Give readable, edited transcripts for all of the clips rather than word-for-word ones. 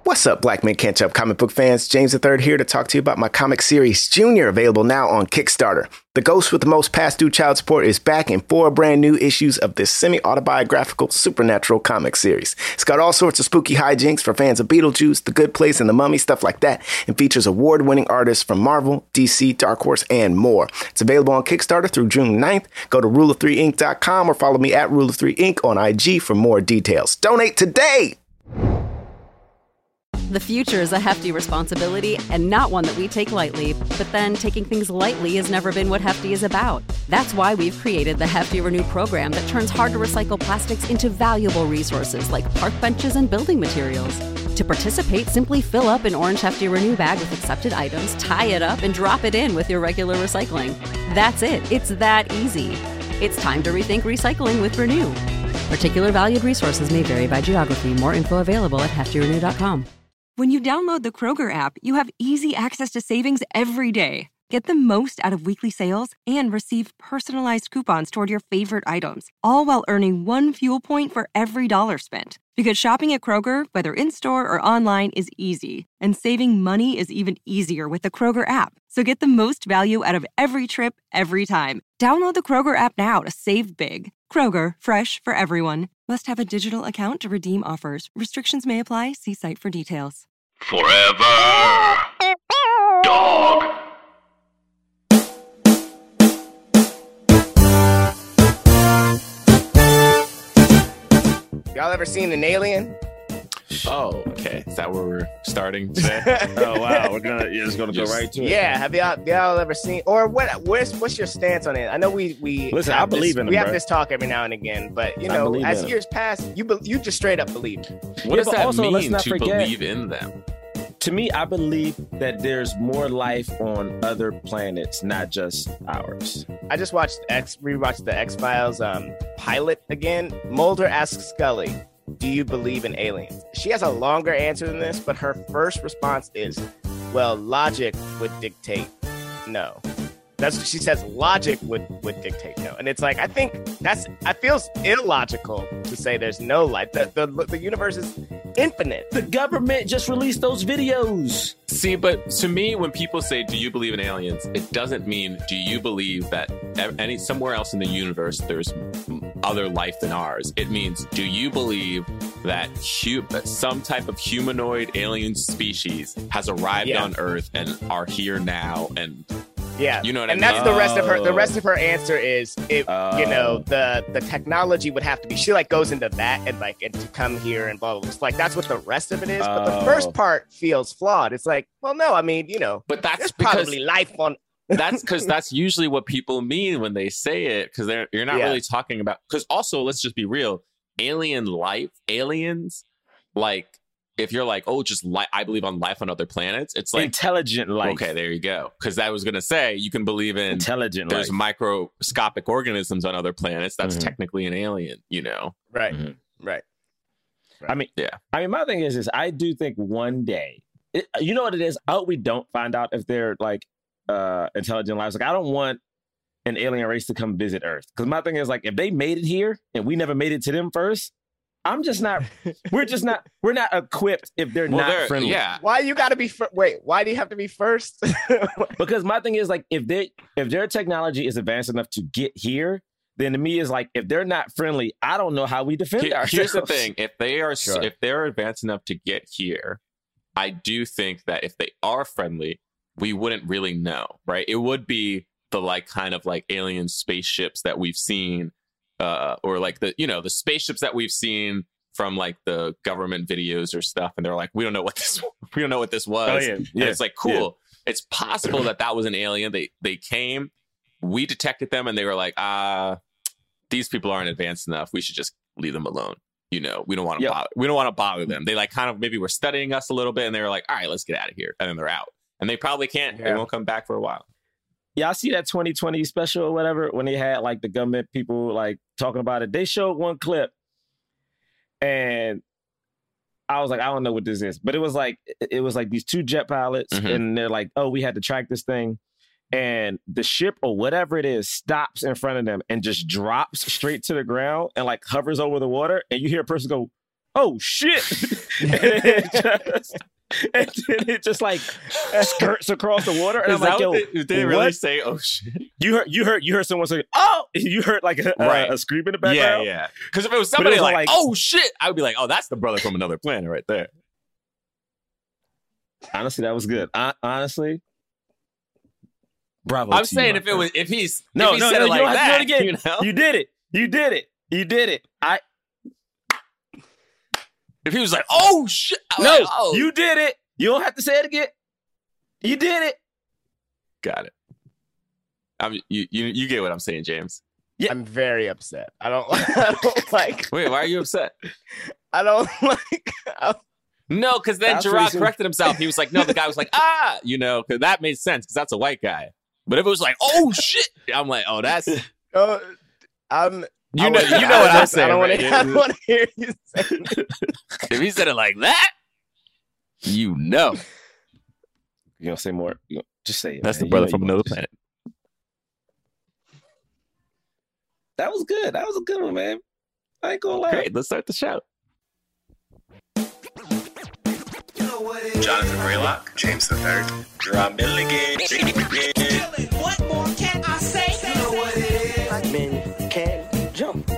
What's up, Black Men Can't Jump comic book fans? James III here to talk to you about my comic series, Junior, available now on Kickstarter. The ghost with the most past due child support is back in 4 brand new issues of this semi-autobiographical supernatural comic series. It's got all sorts of spooky hijinks for fans of Beetlejuice, The Good Place, and The Mummy, stuff like that, and features award-winning artists from Marvel, DC, Dark Horse, and more. It's available on Kickstarter through June 9th. Go to rule3inc.com or follow me at rule3inc on IG for more details. Donate today! The future is a hefty responsibility and not one that we take lightly. But then taking things lightly has never been what Hefty is about. That's why we've created the Hefty Renew program that turns hard-to-recycle plastics into valuable resources like park benches and building materials. To participate, simply fill up an orange Hefty Renew bag with accepted items, tie it up, and drop it in with your regular recycling. That's it. It's that easy. It's time to rethink recycling with Renew. Particular valued resources may vary by geography. More info available at heftyrenew.com. When you download the Kroger app, you have easy access to savings every day. Get the most out of weekly sales and receive personalized coupons toward your favorite items, all while earning 1 fuel point for every dollar spent. Because shopping at Kroger, whether in-store or online, is easy. And saving money is even easier with the Kroger app. So get the most value out of every trip, every time. Download the Kroger app now to save big. Kroger, fresh for everyone. Must have a digital account to redeem offers. Restrictions may apply. See site for details. Forever. Dog. Y'all ever seen an alien? Oh, okay. Is that where we're starting today? Oh wow, you're just gonna go right to it. Yeah, have y'all ever seen, or what's your stance on it? I know we listen. I believe in it. We have this talk every now and again, but you know, as years pass, you just straight up believe it. What does that also, mean to believe in them? To me, I believe that there's more life on other planets, not just ours. I just rewatched the X-Files pilot again. Mulder asks Scully, "Do you believe in aliens?" She has a longer answer than this, but her first response is, "Well, logic would dictate no." That's what she says. Logic would dictate no, and it's like I think it feels illogical to say there's no life. The universe is infinite. The government just released those videos. See, but to me, when people say, "Do you believe in aliens?" it doesn't mean, "Do you believe that somewhere else in the universe there's other life than ours?" It means, "Do you believe that some type of humanoid alien species has arrived on Earth and are here now?" And yeah, you know what I mean? And that's the rest of her. The rest of her answer is, you know, the technology would have to be. She like goes into that and to come here and blah blah blah. It's like that's what the rest of it is. But the first part feels flawed. It's like, well, no, I mean, you know, but there's probably life on. That's because that's usually what people mean when they say it. Because you're not really talking about. Because also, let's just be real. Aliens, like. If you're like, oh, I believe on life on other planets, it's like intelligent life. Okay, there you go. Because I was going to say you can believe in intelligent there's life. Microscopic organisms on other planets. That's technically an alien, you know? Right. Mm-hmm. Right. I mean, my thing is I do think one day, you know what it is? I hope we don't find out if they're like intelligent lives. Like, I don't want an alien race to come visit Earth. Because my thing is like, if they made it here and we never made it to them first, we're not equipped if they're not friendly. Yeah. Why you got to be, why do you have to be first? Because my thing is like, if their technology is advanced enough to get here, then to me is like, if they're not friendly, I don't know how we defend ourselves. Here's the thing. If they're advanced enough to get here, I do think that if they are friendly, we wouldn't really know, right? It would be the like kind of like alien spaceships that we've seen, or like the spaceships that we've seen from like the government videos or stuff, and they're like, we don't know what this was. Oh, yeah. And it's like, cool. Yeah. It's possible that was an alien. They came, we detected them, and they were like, these people aren't advanced enough. We should just leave them alone. You know, we don't want to bother. We don't want to bother them. They like kind of maybe were studying us a little bit, and they were like, all right, let's get out of here. And then they're out, and they probably can't. They won't come back for a while. Yeah, I see that 2020 special or whatever when they had like the government people like talking about it. They showed one clip and I was like, I don't know what this is. But it was like these 2 jet pilots and they're like, oh, we had to track this thing. And the ship or whatever it is stops in front of them and just drops straight to the ground and like hovers over the water. And you hear a person go, oh shit, and then it just like skirts across the water, and Is I'm like, yo, did they really say, "Oh shit"? You heard someone say, "Oh!" You heard like a scream in the background. Yeah. Because if it was somebody was like, "Oh shit," I would be like, "Oh, that's the brother from another planet right there." Honestly, that was good. Honestly, bravo. I'm to saying you, if he said no, it you like don't have that, to do it again. you know? You did it. If he was like, "Oh shit," No, like, oh. you did it. You don't have to say it again. You did it. Got it. You get what I'm saying, James. Yeah. I'm very upset. I don't like. Wait, why are you upset? I don't like. No, because then That's Gerard reason- corrected himself. He was like, "No," the guy was like, "Ah," you know, because that made sense because that's a white guy. But if it was like, "Oh shit," I'm like, "Oh, that's." You know what I'm saying. I don't right? want to hear you say it. If he said it like that, you know. You gonna say more? Just say it. That's man. the brother You know from you another gonna- planet. That was good. That was a good one, man. I ain't gonna lie. Great, let's start the show. Jonathan Braylock, James III, Gerard Milligan. What more can I say? You know what it is. Black men can't jump.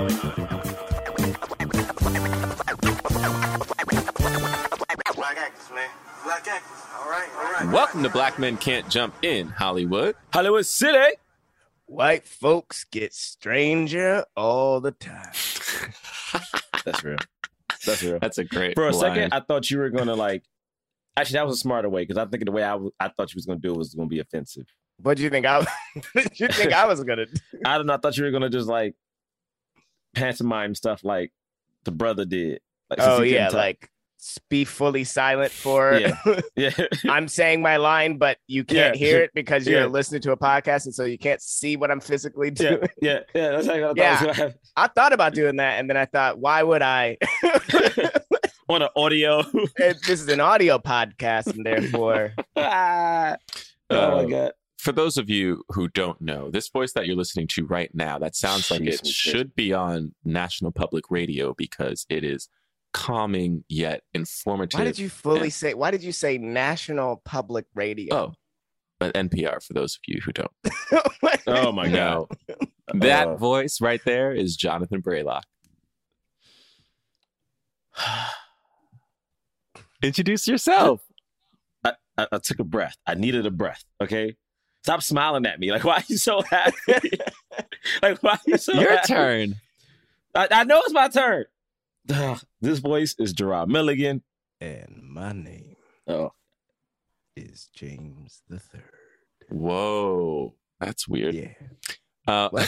Black actors, man. Black actors. All right. Welcome to Black Men Can't Jump in Hollywood. Hollywood City. White folks get stranger all the time. That's real. That's real. That's a great For a line. second, I thought you were gonna like. Actually, that was a smarter way because I'm thinking the way I thought you was gonna do it was gonna be offensive. What do you think I was gonna do? I don't know. I thought you were gonna just like pantomime stuff like the brother did. Like, since Oh he couldn't yeah, talk. like be fully silent for. Yeah. I'm saying my line, but you can't Yeah. hear it because you're Yeah. listening to a podcast, and so you can't see what I'm physically doing. yeah. That's how I thought Yeah. was gonna happen. I thought about doing that, and then I thought, why would I? On an audio. This is an audio podcast, and therefore, Oh my god. For those of you who don't know, this voice that you're listening to right now, that sounds like it Jeez, should be on National Public Radio because it is calming yet informative. why did you fully say? Why did you say National Public Radio? Oh, but NPR for those of you who don't Oh my god. know. That voice right there is Jonathan Braylock. Introduce yourself. I took a breath. I needed a breath. Okay. Stop smiling at me. Like, why are you so happy? Like, why are you so Your happy? turn. I know it's my turn. This voice is Gerard Milligan. And my name Oh, is James the Third. Whoa, that's weird. Yeah. What?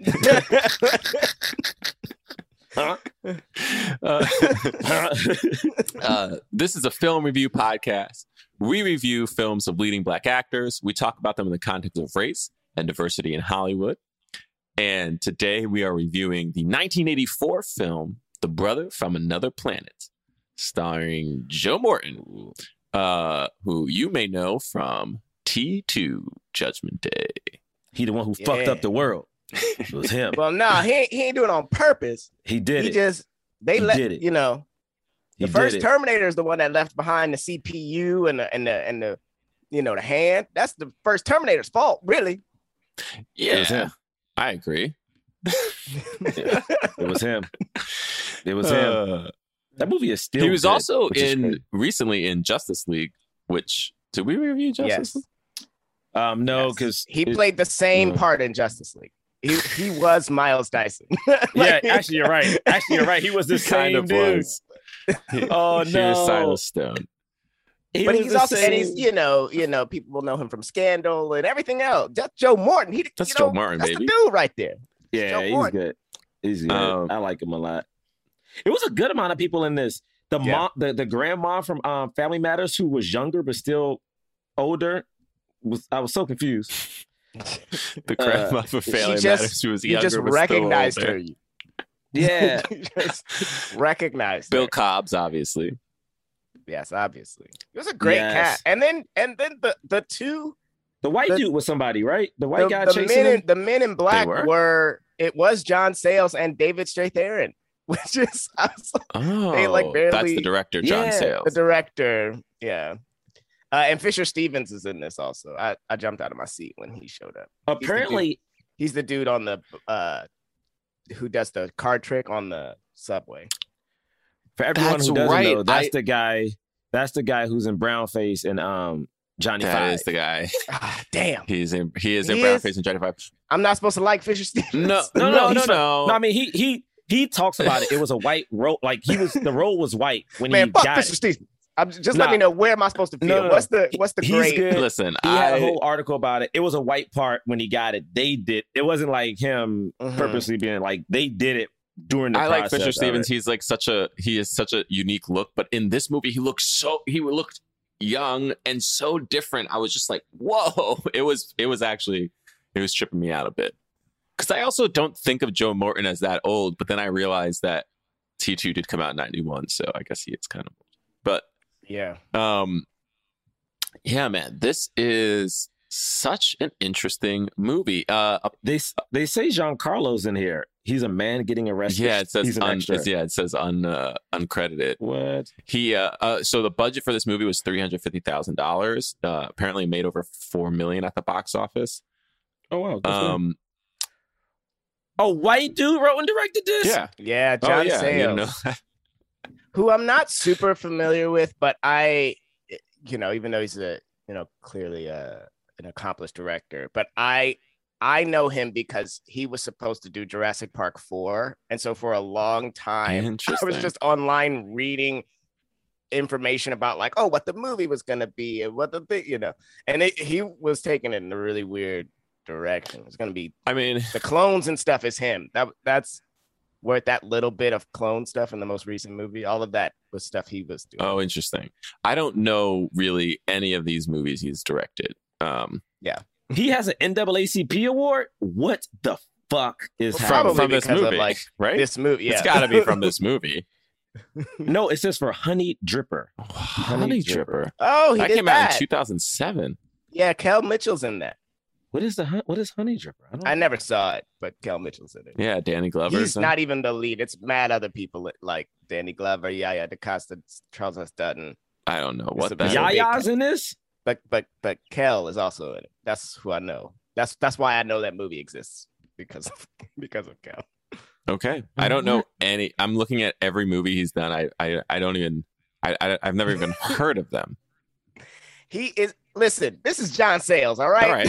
This is a film review podcast. We review films of leading Black actors. We talk about them in the context of race and diversity in Hollywood. And today we are reviewing the 1984 film, The Brother from Another Planet, starring Joe Morton, who you may know from T2 Judgment Day. he the one who fucked up the world. It was him. Well, no, he ain't doing it on purpose. He did He it. just He let did it. you know. He The first did it. Terminator is the one that left behind the CPU and the the hand. That's the first Terminator's fault, really. Yeah, was him. I agree. It was him. It was him. That movie is still. He was good, also which is crazy. recently in Justice League, which did we review Justice Yes. League? No, Yes. because he played the same no. part in Justice League. He was Miles Dyson. Yeah, actually, you're right. He was the same Kind of dude. was. Oh He no, was Silas Stone. He but was he's the also and same- he's people will know him from Scandal and everything else. That's Joe Morton. That's Joe Morton, that's baby. the dude right there. Yeah, Joe he's Morton. good. He's good. Um, I like him a lot. It was a good amount of people in this. The Yeah. mom, the grandma from Family Matters, who was younger but still older, I was so confused. The grandma for Family She just- Matters, who was You younger just but still recognized older. her. Yeah, You just recognized Bill her. Cobbs, obviously. Yes, obviously. It was a great Yes. cat. And then the two the white The- dude was somebody, right? The white guy the chasing men him. in, the men in black were? it was John Sayles and David Strathairn. which is Oh, they like barely. that's the director, John Yeah, Sayles. The director, yeah. And Fisher Stevens is in this also. I jumped out of my seat when he showed up. Apparently, He's the dude on the who does the card trick on the subway. for everyone That's who doesn't right. know, that's the guy. That's the guy who's in Brownface and Johnny That Five. is the guy. Ah, damn. He is in He Brownface is? and Johnny Five. I'm not supposed to like Fisher Stevens. No. No, I mean he talks about it. It was a white road. Like the road was white when Man, he fuck got Fisher it. Stevens. Just Nah. let me know, where am I supposed to feel? No. What's the He's grade? good. Listen, He had a whole article about it. It was a white part when he got it. They did. It wasn't like him Mhm. purposely being like they did it during the I process. like Fisher of Stevens. it. He is such a unique look. But in this movie, he looked young and so different. I was just like, whoa! It was tripping me out a bit. Because I also don't think of Joe Morton as that old. But then I realized that T2 did come out in 91, so I guess he is kind of old. But Yeah. yeah, man, this is such an interesting movie. They say Giancarlo's in here. He's a man getting arrested. Yeah, it says He's an extra. it says uncredited. What? He so the budget for this movie was $350,000. Apparently made over $4 million at the box office. Oh wow. Good for him. Um, A white dude wrote and directed this. yeah, Yeah, John you Sayles. didn't know that? Who I'm not super familiar with, but even though he's clearly an accomplished director, but I know him because he was supposed to do Jurassic Park 4. And so for a long time, I Interesting. was just online reading information about like, oh, what the movie was going to be and what the thing, and he was taking it in a really weird direction. It's going to be, I mean, the clones and stuff is him. That's where that little bit of clone stuff in the most recent movie, all of that was stuff he was doing. oh, interesting. I don't know really any of these movies he's directed. He has an NAACP award. What the fuck is Well, happening? probably from this because of, movie, like, right? This movie, yeah. It's got to be from this movie. No, it says for Honey Dripper. Honey Dripper. Oh, he That did came out that. in 2007. Yeah, Kel Mitchell's in that. What is Honey Dripper? I never saw it, but Kel Mitchell's in it. Yeah, Danny Glover. He's not even the lead. It's mad other people like Danny Glover, Yaya DaCosta, Charles S. Dutton. I don't know It's what a that. big- Yaya's in this. But Kel is also in it. That's who I know. That's why I know that movie exists because of Kel. Okay, I don't know any. I'm looking at every movie he's done. I don't even. I've never even heard of them. He is. Listen, this is John Sayles. All right.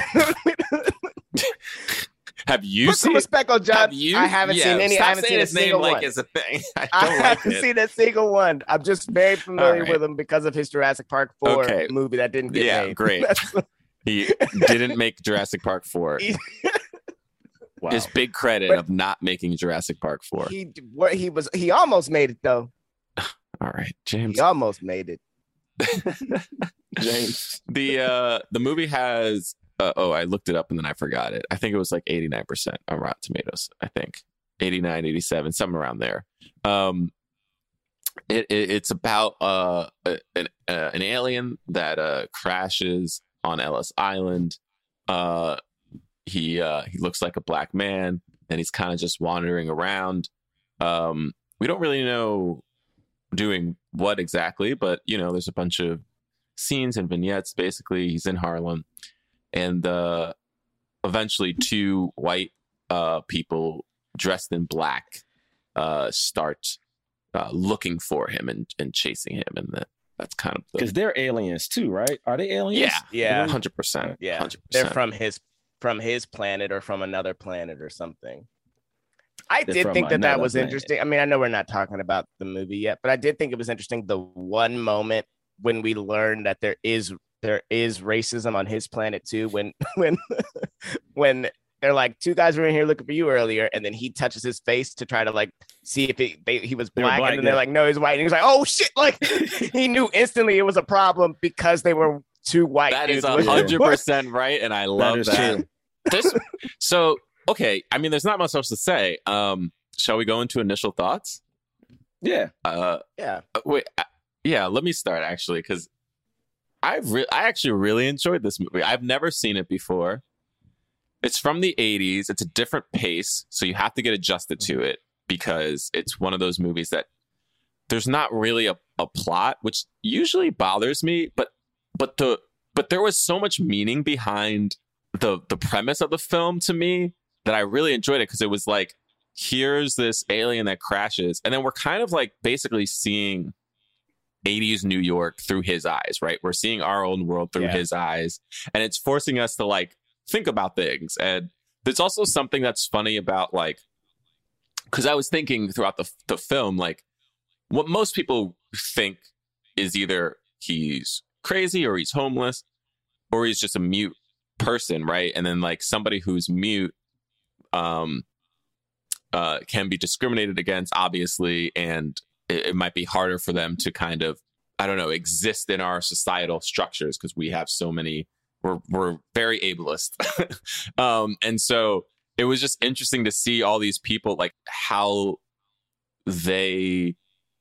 Have you Put some seen? respect on John. Have you? I haven't Yeah, seen any. Stop I haven't saying seen a his name single like one. it's a thing. I I don't like haven't it. seen a single one. I'm just very familiar right. with him because of his Jurassic Park 4 Okay. movie that didn't get Yeah, made. great. That's- He didn't make Jurassic Park 4. Wow. His big credit But- of not making Jurassic Park 4. he almost made it though. All right, James. He almost made it. James. The movie has. I looked it up and then I forgot it. I think it was like 89% on Rotten Tomatoes. I think 89, 87, something around there. It's about an alien that crashes on Ellis Island. He looks like a black man and he's kind of just wandering around. We don't really know doing what exactly, but there's a bunch of scenes and vignettes. Basically, he's in Harlem, and eventually two white people dressed in black start looking for him and chasing him, and that's kind of Because they're aliens too, right? Are they aliens? Yeah. 100%. Yeah, 100%. they're from his planet or from another planet or something. I They're did from think that another was planet. interesting. I mean, I know we're not talking about the movie yet, but I did think it was interesting the one moment when we learned that there is racism on his planet too. When they're like, two guys were in here looking for you earlier, and then he touches his face to try to like see if he was They were black, black, and then they're yeah. like, no, he's white, and he was like, oh shit, like he knew instantly it was a problem because they were two white That is dudes. 100% right, and I love is that. true. So okay, I mean, there's not much else to say. Shall we go into initial thoughts? Yeah. Yeah. Wait, yeah. Let me start actually, because I actually really enjoyed this movie. I've never seen it before. It's from the 80s. It's a different pace, so you have to get adjusted to it because it's one of those movies that there's not really a plot, which usually bothers me, but there was so much meaning behind the premise of the film to me that I really enjoyed it, because it was like, here's this alien that crashes, and then we're kind of like basically seeing 80s New York through his eyes, right? We're seeing our own world through his eyes, and it's forcing us to like think about things. And there's also something that's funny about, like, because I was thinking throughout the film, like, what most people think is either he's crazy or he's homeless or he's just a mute person, right? And then like somebody who's mute can be discriminated against, obviously, and it might be harder for them to kind of, I don't know, exist in our societal structures because we have so many, we're very ableist. And so it was just interesting to see all these people, like how they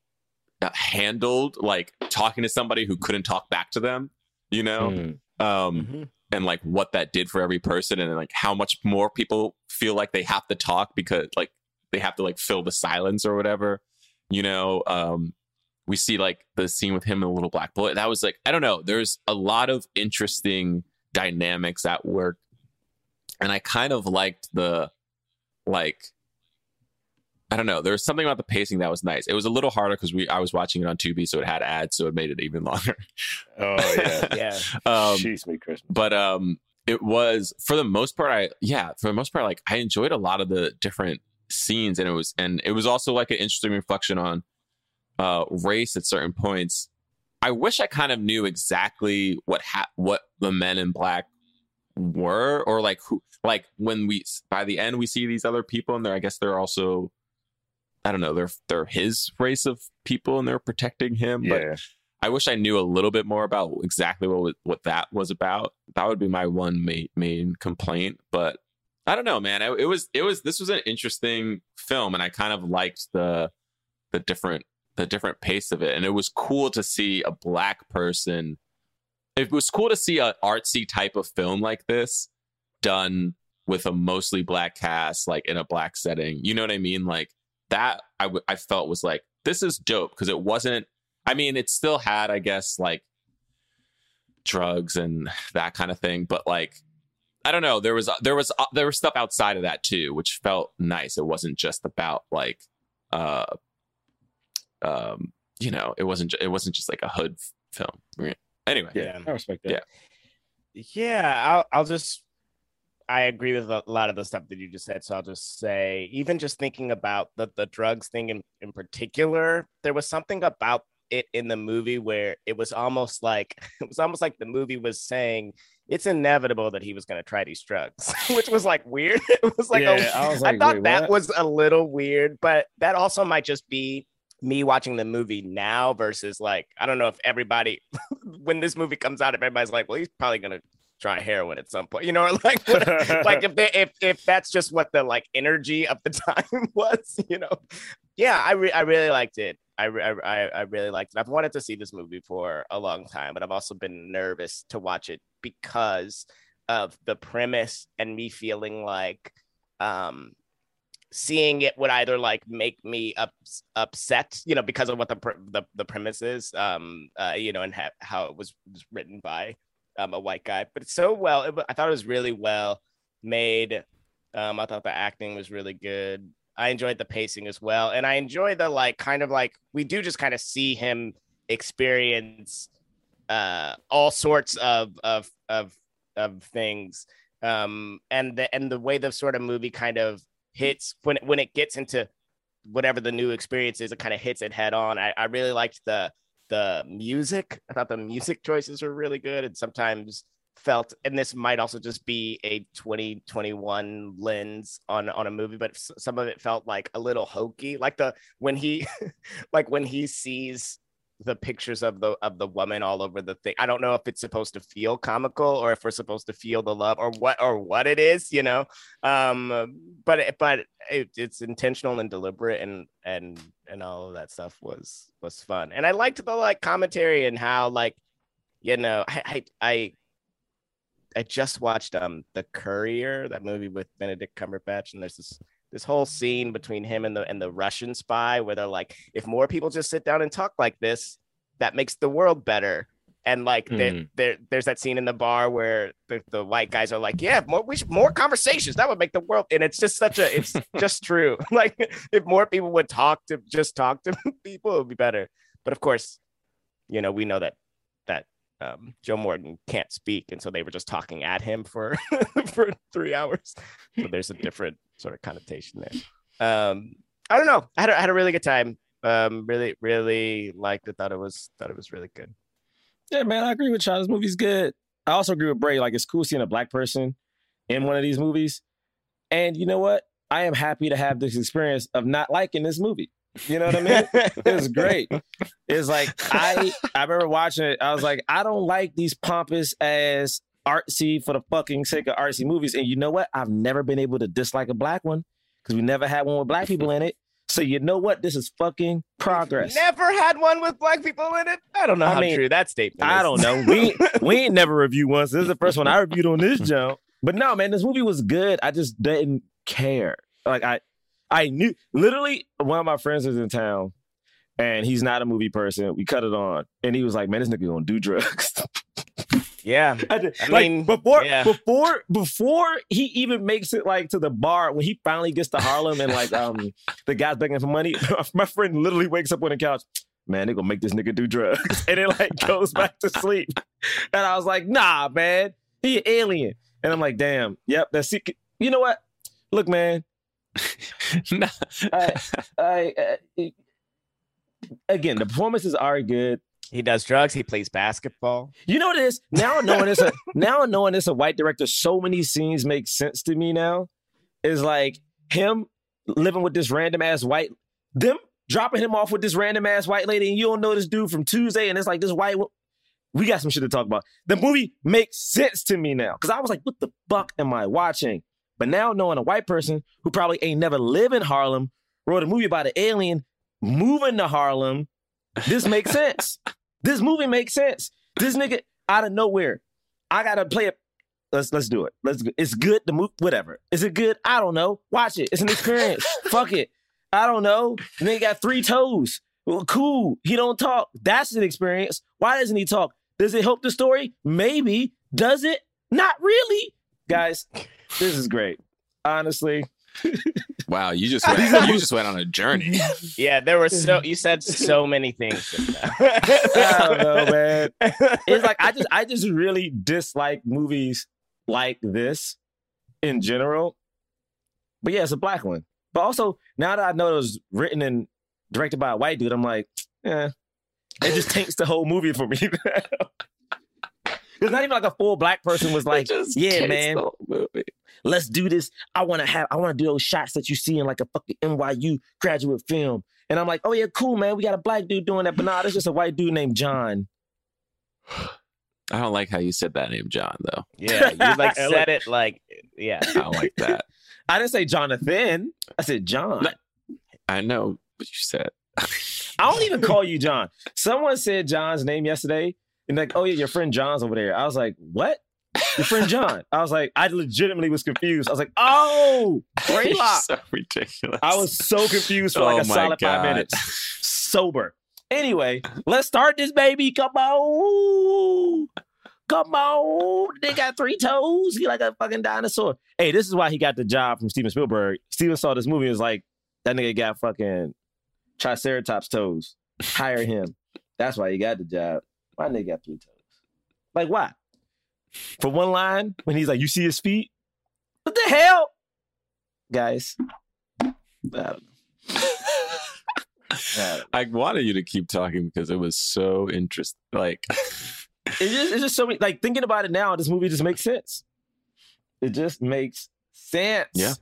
handled like talking to somebody who couldn't talk back to them, you know? And like what that did for every person, and like how much more people feel like they have to talk because like they have to like fill the silence or whatever, you know. We see like the scene with him and the little black boy. That was like, I don't know, there's a lot of interesting dynamics at work, and I kind of liked the, like, I don't know, there was something about the pacing that was nice. It was a little harder because I was watching it on Tubi, so it had ads, so it made it even longer. Oh yeah, Yeah. Jeez, me Christmas. But it was, for the most part, like I enjoyed a lot of the different scenes, and it was also like an interesting reflection on race at certain points. I wish I kind of knew exactly what the men in black were, or like who, like when by the end we see these other people, and I guess they're also, I don't know, they're his race of people, and they're protecting him. Yeah. But I wish I knew a little bit more about exactly what that was about. That would be my one main complaint. But I don't know, man. This was an interesting film, and I kind of liked the different pace of it. And it was cool to see a black person. It was cool to see an artsy type of film like this done with a mostly black cast, like in a black setting. You know what I mean? Like that, I felt was like, this is dope, because it wasn't, I mean, it still had, I guess, like drugs and that kind of thing, but like, I don't know, there was stuff outside of that too, which felt nice. It wasn't just about like, you know, it wasn't just like a hood film. Anyway, Yeah, I respect that. Yeah, I agree with a lot of the stuff that you just said. So I'll just say, even just thinking about the drugs thing in particular, there was something about it in the movie where it was almost like the movie was saying it's inevitable that he was going to try these drugs, which was like weird. It was like, I thought that was a little weird, but that also might just be me watching the movie now versus like, I don't know if everybody, when this movie comes out, if everybody's like, well, he's probably going to try heroin at some point, you know, or like, like if that's just what the like energy of the time was, you know. Yeah, I really liked it. I really liked it. I've wanted to see this movie for a long time, but I've also been nervous to watch it because of the premise and me feeling like seeing it would either like make me upset, you know, because of what the premise is, you know, and how it was written by a white guy. But it's so I thought it was really well made. I thought the acting was really good. I enjoyed the pacing as well, and I enjoyed the like kind of like we do just kind of see him experience all sorts of things, and the way the sort of movie kind of hits when it gets into whatever the new experience is, it kind of hits it head on. I really liked the music. I thought the music choices were really good, and sometimes felt, and this might also just be a 2021 lens on a movie, but some of it felt like a little hokey, like when he sees the pictures of the woman all over the thing. I don't know if it's supposed to feel comical or if we're supposed to feel the love or what it is, you know. But it's intentional and deliberate, and all of that stuff was fun. And I liked the like commentary and how, like, you know, I just watched The Courier, that movie with Benedict Cumberbatch, and there's this this whole scene between him and the Russian spy, where they're like, if more people just sit down and talk like this, that makes the world better. And like there's that scene in the bar where the white guys are like, yeah, more conversations, that would make the world. And it's just it's just true. Like if more people would talk to people, it would be better. But of course, you know, we know that Joe Morton can't speak, and so they were just talking at him for 3 hours. So there's a different sort of connotation there. I don't know. I had a really good time. Really, really liked it. Thought it was really good. Yeah, man, I agree with y'all. This movie's good. I also agree with Bray. Like, it's cool seeing a black person in one of these movies. And you know what? I am happy to have this experience of not liking this movie. You know what I mean? It was great. It's like, I remember watching it. I was like, I don't like these pompous ass artsy for the fucking sake of artsy movies. And you know what? I've never been able to dislike a black one because we never had one with black people in it. So you know what? This is fucking progress. Never had one with black people in it. I don't know how true that statement is. I don't know. We ain't never reviewed one. So this is the first one I reviewed on this jump. But no, man, this movie was good. I just didn't care. Like I knew. Literally, one of my friends was in town, and he's not a movie person. We cut it on, and he was like, "Man, this nigga gonna do drugs." Yeah, I mean, before he even makes it like to the bar, when he finally gets to Harlem and like the guy's begging for money, my friend literally wakes up on the couch. Man, they gonna make this nigga do drugs, and it like goes back to sleep. And I was like, nah, man, he an alien. And I'm like, damn, yep, that's it. You know what? Look, man. Again, the performances are good. He does drugs. He plays basketball. You know what it is? Now knowing it's a white director, so many scenes make sense to me now. Is like him living with this random ass white, them dropping him off with this random ass white lady, and you don't know this dude from Tuesday, and it's like this white. We got some shit to talk about. The movie makes sense to me now because I was like, what the fuck am I watching? But now knowing a white person who probably ain't never lived in Harlem wrote a movie about an alien moving to Harlem, this makes sense. This movie makes sense. This nigga out of nowhere. I gotta play it. Let's do it. It's good. The movie, whatever. Is it good? I don't know. Watch it. It's an experience. Fuck it. I don't know. The nigga got 3 toes. Well, cool. He don't talk. That's an experience. Why doesn't he talk? Does it help the story? Maybe. Does it? Not really. Guys, this is great. Honestly. Wow, you just went on a journey. Yeah, you said so many things. I don't know, man. It's like I just really dislike movies like this in general. But yeah, it's a black one. But also, now that I know it was written and directed by a white dude, I'm like, it just taints the whole movie for me. It's not even like a full black person was like, yeah, man, let's do this. I want to do those shots that you see in like a fucking NYU graduate film. And I'm like, oh yeah, cool, man. We got a black dude doing that. But nah, there's just a white dude named John. I don't like how you said that name, John, though. Yeah, you like said it like, yeah. I don't like that. I didn't say Jonathan. I said John. I know what you said. I don't even call you John. Someone said John's name yesterday. And like, oh yeah, your friend John's over there. I was like, what? Your friend John? I was like, I legitimately was confused. I was like, oh, Greylock. So ridiculous. I was so confused for like a solid 5 minutes. Sober. Anyway, let's start this baby. Come on. Come on. They got 3 toes. He like a fucking dinosaur. Hey, this is why he got the job from Steven Spielberg. Steven saw this movie and was like, that nigga got fucking Triceratops toes. Hire him. That's why he got the job. My nigga got 3 toes. Like, why? For one line, when he's like, you see his feet? What the hell? Guys, I don't know. I wanted you to keep talking because it was so interesting. Like, it's just so many, like, thinking about it now, this movie just makes sense. It just makes sense. Yeah.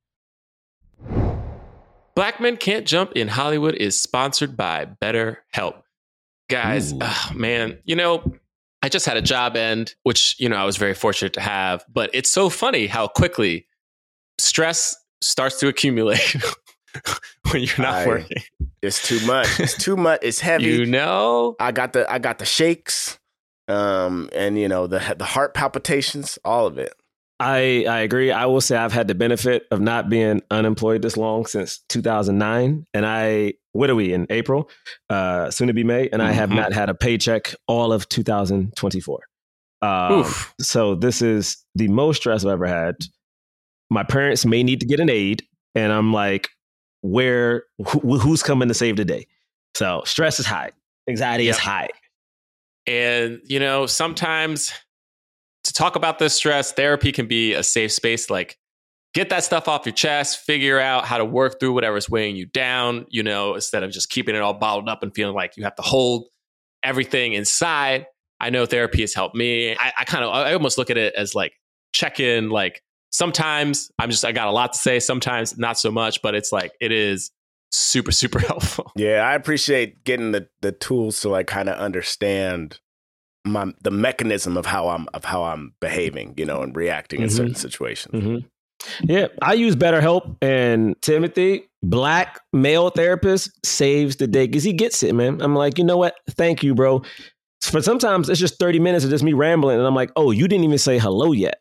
Black Men Can't Jump in Hollywood is sponsored by BetterHelp. Guys, man, you know, I just had a job end, which, you know, I was very fortunate to have. But it's so funny how quickly stress starts to accumulate when you're not working. It's too much. It's too much. It's heavy. You know, I got the shakes, and you know the heart palpitations, all of it. I agree. I will say I've had the benefit of not being unemployed this long since 2009. And what are we in April? Soon to be May. And I have not had a paycheck all of 2024. So this is the most stress I've ever had. My parents may need to get an aid. And I'm like, who's coming to save the day? So stress is high. Anxiety is high. And, sometimes to talk about this stress, therapy can be a safe space. Like, get that stuff off your chest, figure out how to work through whatever's weighing you down, instead of just keeping it all bottled up and feeling like you have to hold everything inside. I know therapy has helped me. I almost look at it as like check-in. Like, sometimes I got a lot to say, sometimes not so much, but it's like, it is super, super helpful. Yeah, I appreciate getting the tools to like kind of understand the mechanism of how I'm behaving, and reacting in certain situations. Yeah, I use BetterHelp, and Timothy, Black male therapist, saves the day because he gets it, man. I'm like, you know what? Thank you, bro. For sometimes it's just 30 minutes of just me rambling, and I'm like, oh, you didn't even say hello yet.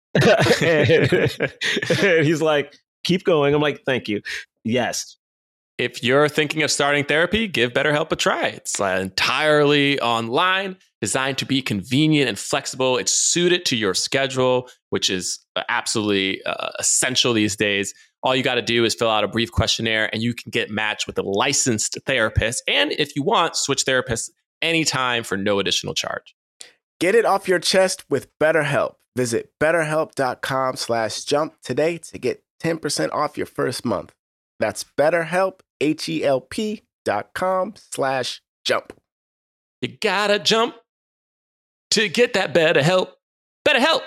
and he's like, keep going. I'm like, thank you. Yes. If you're thinking of starting therapy, give BetterHelp a try. It's entirely online, designed to be convenient and flexible. It's suited to your schedule, which is absolutely essential these days. All you got to do is fill out a brief questionnaire and you can get matched with a licensed therapist. And if you want, switch therapists anytime for no additional charge. Get it off your chest with BetterHelp. Visit BetterHelp.com/jump today to get 10% off your first month. That's BetterHelp, HELP.com/jump. You gotta jump to get that better help. Better help.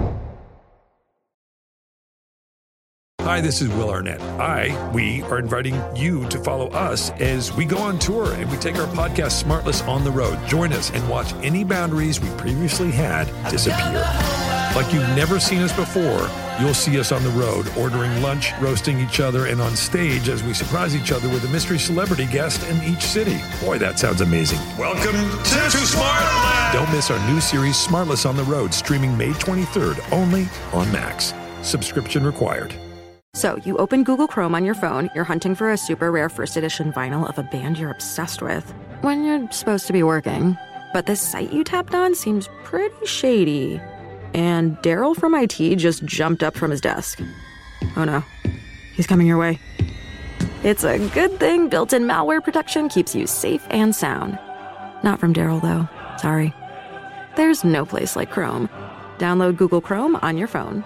Hi, this is Will Arnett. We are inviting you to follow us as we go on tour and we take our podcast Smartless on the road. Join us and watch any boundaries we previously had disappear. Like you've never seen us before, you'll see us on the road, ordering lunch, roasting each other, and on stage as we surprise each other with a mystery celebrity guest in each city. Boy, that sounds amazing. Welcome to Smartland. Don't miss our new series, Smartless on the Road, streaming May 23rd, only on Max. Subscription required. So you open Google Chrome on your phone, you're hunting for a super rare first edition vinyl of a band you're obsessed with, when you're supposed to be working. But this site you tapped on seems pretty shady. And Daryl from IT just jumped up from his desk. Oh no, he's coming your way. It's a good thing built-in malware protection keeps you safe and sound. Not from Daryl, though. Sorry. There's no place like Chrome. Download Google Chrome on your phone.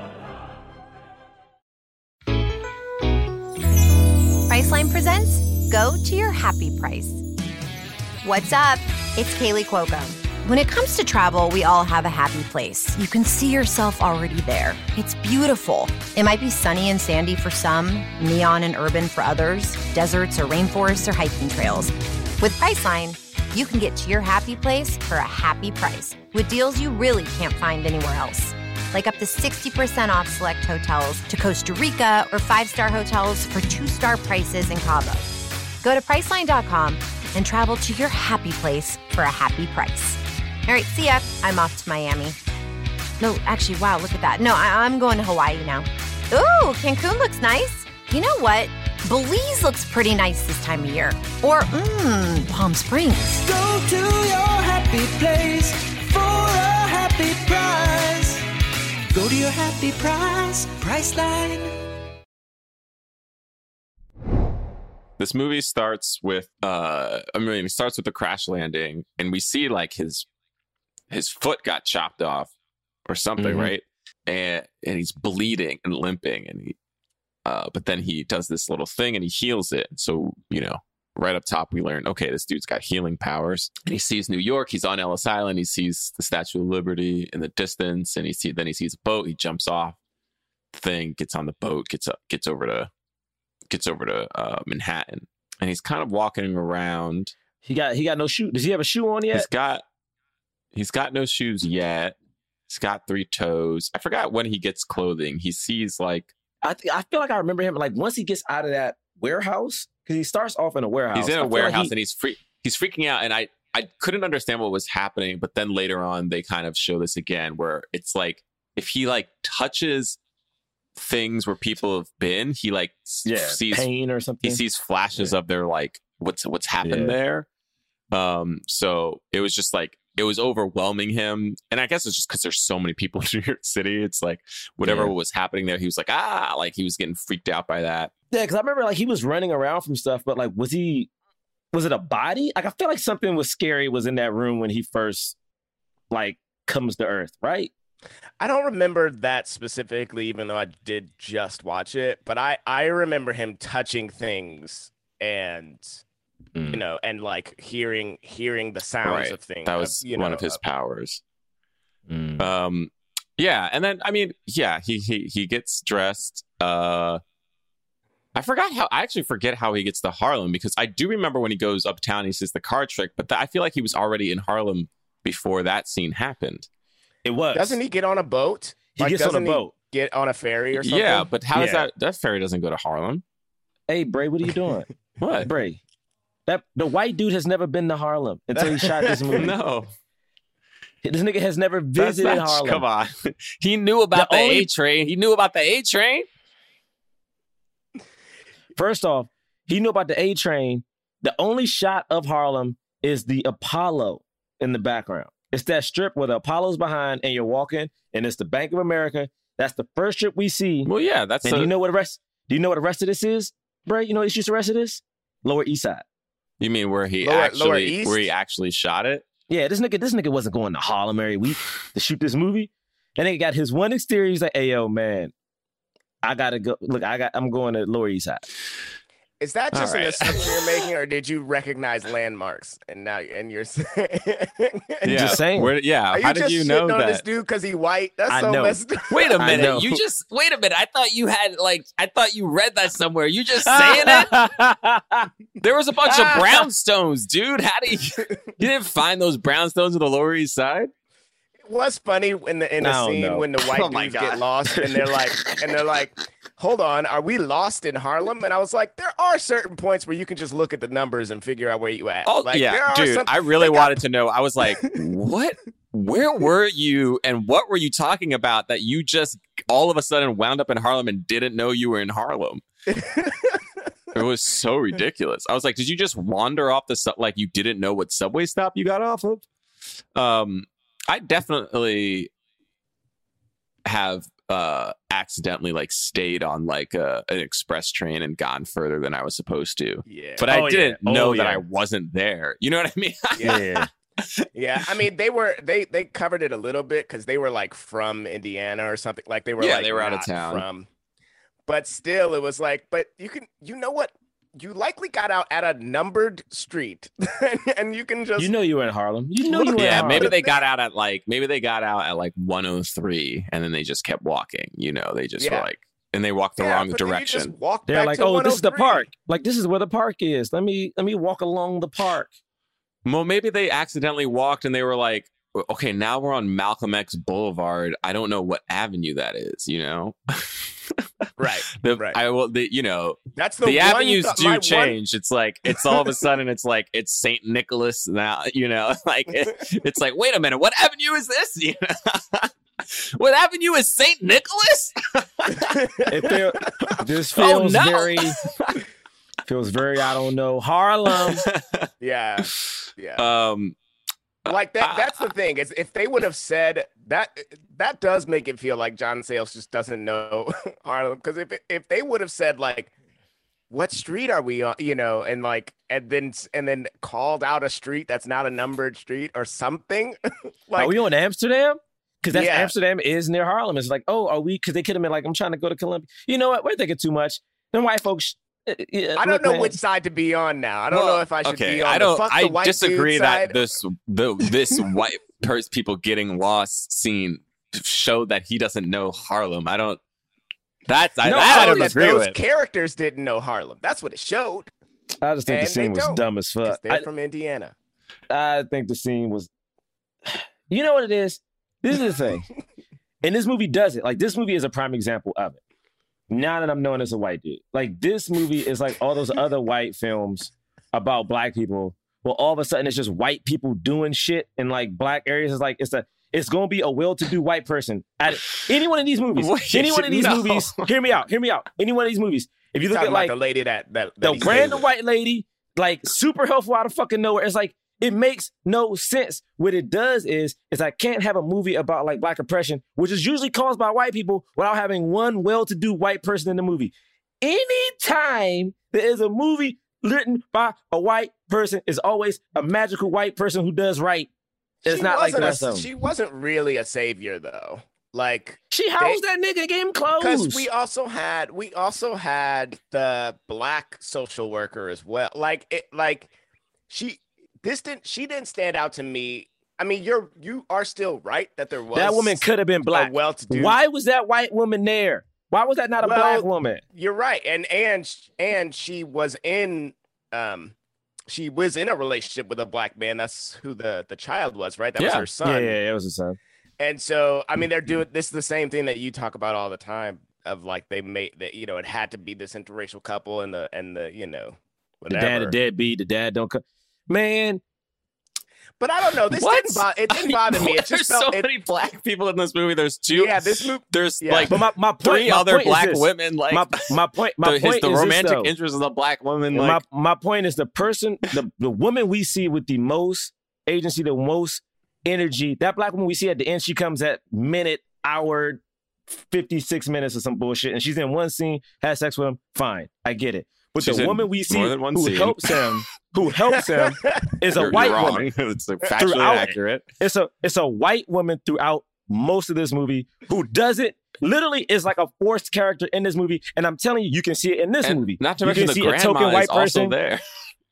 Priceline presents Go to Your Happy Price. What's up? It's Kaylee Cuoco. When it comes to travel, we all have a happy place. You can see yourself already there. It's beautiful. It might be sunny and sandy for some, neon and urban for others, deserts or rainforests or hiking trails. With Priceline, you can get to your happy place for a happy price with deals you really can't find anywhere else. Like up to 60% off select hotels to Costa Rica or 5-star hotels for 2-star prices in Cabo. Go to Priceline.com and travel to your happy place for a happy price. All right, see ya. I'm off to Miami. No, actually, wow, look at that. No, I'm going to Hawaii now. Ooh, Cancun looks nice. You know what? Belize looks pretty nice this time of year. Or, Palm Springs. Go to your happy place for a happy price. Go to your happy price, Priceline. This movie starts with, it starts with the crash landing, and we see like his foot got chopped off or something, right? And he's bleeding and limping, and he, but then he does this little thing and he heals it. So, right up top, we learn, okay, this dude's got healing powers. And he sees New York. He's on Ellis Island. He sees the Statue of Liberty in the distance, and then he sees a boat. He jumps off the thing, gets on the boat, gets over to Manhattan, and he's kind of walking around. He got no shoe. Does he have a shoe on yet? He's got no shoes yet. He's got 3 toes. I forgot when he gets clothing. He sees like I feel like I remember him like once he gets out of that warehouse, because he starts off in a warehouse. He's in a warehouse and he's freaking out, and I couldn't understand what was happening, but then later on they kind of show this again where it's like if he like touches things where people have been, he like sees pain or something. He sees flashes of their like what's happened there. So it was just like it was overwhelming him, and I guess it's just because there's so many people in New York City. It's like whatever was happening there, he was like like he was getting freaked out by that. Yeah, because I remember like he was running around from stuff, but like was it a body? Like I feel like something was scary was in that room when he first like comes to Earth, right? I don't remember that specifically, even though I did just watch it. But I remember him touching things and you know, and like hearing the sounds of things. That was one of his powers. Yeah, and then I mean, yeah, he gets dressed. I actually forget how he gets to Harlem, because I do remember when he goes uptown, he sees the card trick, but I feel like he was already in Harlem before that scene happened. It was. Doesn't he get on a boat? He gets on a boat. Get on a ferry or something? Yeah, but how is that? That ferry doesn't go to Harlem. Hey, Bray, what are you doing? What? Bray, the white dude has never been to Harlem until he shot this movie. No. This nigga has never visited Harlem. Come on. He knew about the A-Train. He knew about the A-Train. First off, he knew about the A-Train. The only shot of Harlem is the Apollo in the background. It's that strip where the Apollo's behind and you're walking, and it's the Bank of America. That's the first strip we see. Well, yeah, that's. And do you know what the rest of this is, Bray? You know what the rest of this? Lower East Side. You mean where he actually shot it? Yeah, this nigga wasn't going to Harlem every week to shoot this movie. And then he got his one exterior. He's like, "Hey, yo, man, I gotta go. Look, I'm going to Lower East Side." Is that just an assumption you're making, or did you recognize landmarks and you're saying? Just saying. How did you know that? This dude because he white? That's I so know. messed up. Wait a minute. Wait a minute. I thought you had I thought you read that somewhere. You just saying it? There was a bunch of brownstones, dude. How do you didn't find those brownstones on the Lower East Side? What's funny in the scene when the white dudes get lost and they're like, hold on, are we lost in Harlem? And I was like, there are certain points where you can just look at the numbers and figure out where you at. Oh, yeah, dude, I really wanted to know. I was like, what? Where were you and what were you talking about that you just all of a sudden wound up in Harlem and didn't know you were in Harlem? It was so ridiculous. I was like, did you just wander off like you didn't know what subway stop you got off of? I definitely have accidentally stayed on an express train and gone further than I was supposed to. Yeah. But I didn't know that I wasn't there. You know what I mean? Yeah. Yeah. I mean, they covered it a little bit because they were from Indiana or something. Like they were they were out of town. But still, it was but you know what? You likely got out at a numbered street, and you can just. You know you were in Harlem. You know you were in Harlem. Maybe they got out at 103, and then they just kept walking. You know, they just were and they walked the wrong direction. They're like, "Oh, this is the park. This is where the park is. Let me walk along the park." Well, maybe they accidentally walked, and they were like, "Okay, now we're on Malcolm X Boulevard. I don't know what avenue that is." You know. Right. That's the avenues do change. It's it's all of a sudden it's St. Nicholas now, it's like, wait a minute, what avenue is this? What avenue is St. Nicholas? This feels very, I don't know, Harlem. Yeah. Yeah. That's the thing. Is if they would have said that does make it feel like John Sayles just doesn't know Harlem. Because if they would have said what street are we on, and then called out a street that's not a numbered street or something. Are we on Amsterdam? Because Amsterdam is near Harlem. It's like, oh, are we? Because they could have been like, I'm trying to go to Columbia. You know what? We're thinking too much. Then white folks. I don't know which side to be on now. I don't know if I should be on the white disagree dude that side. this white people getting lost scene showed that he doesn't know Harlem. I don't agree with. Those characters didn't know Harlem. That's what it showed. I just think the scene was dumb as fuck. They're from Indiana. I think the scene was. You know what it is? This is the thing, and this movie does it. This movie is a prime example of it. Now that I'm known as a white dude, this movie is like all those other white films about black people. Well, all of a sudden it's just white people doing shit in black areas. It's it's going to be a well-to-do white person. At any one of these movies, Wait, any one of these no. movies, hear me out. Any one of these movies. If you look at like the lady that the he's random dating. white lady, like super helpful out of fucking nowhere. It's like, it makes no sense. What it does is I can't have a movie about like black oppression, which is usually caused by white people, without having one well-to-do white person in the movie. Anytime there is a movie written by a white person, is always a magical white person who does right. It's not like the rest of them. She wasn't really a savior though. Like she housed that nigga, gave him clothes. Because we also had the black social worker as well. She didn't stand out to me. I mean, you are still right that there was that woman could have been black. Well-to-do. Why was that white woman there? Why was that not a black woman? You're right, and she was in a relationship with a black man. That's who the child was, right? That was her son. Yeah, it was her son. And so, I mean, they're doing this is the same thing that you talk about all the time. Of like they made that, it had to be this interracial couple and the whatever. The dad a deadbeat. The dad don't come. Man. But I don't know. This didn't bother me. It There's just felt, so many black people in this movie. There's two. Yeah, this movie. There's yeah. like but my three point, other point black is this. women. Like my point is the romantic this, interest of the black woman. Like my point is the person, the woman we see with the most agency, the most energy. That black woman we see at the end, she comes at hour 56 minutes or some bullshit, and she's in one scene, has sex with him. Fine, I get it. But she's the woman we see who helps him is a white wrong. woman. It's factually accurate. It's a white woman throughout most of this movie who doesn't literally is like a forced character in this movie, and I'm telling you, you can see it in this movie. Not to you mention can the see a token grandma white is also person there.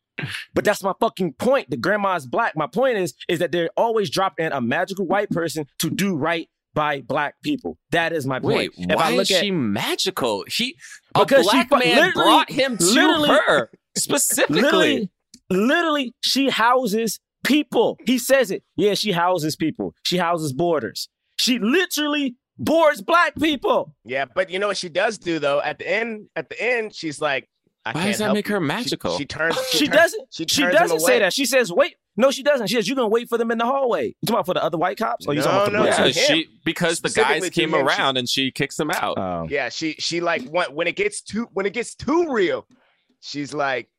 But that's my fucking point. The grandma is black. My point is that they always drop in a magical white person to do right by black people. That is my point. Wait, why is she magical? A because black man brought him to her specifically. Literally, she houses people. He says it. Yeah, she houses people. She houses boarders. She literally boards black people. Yeah, but you know what she does do though? At the end, she's like, why does that make her magical? She doesn't say that. She says, wait. No, she doesn't. She says, you're going to wait for them in the hallway. You talking about for the other white cops? Or you talking about for the because the guys came around and she kicks them out. Yeah, she like when it gets too real, she's like,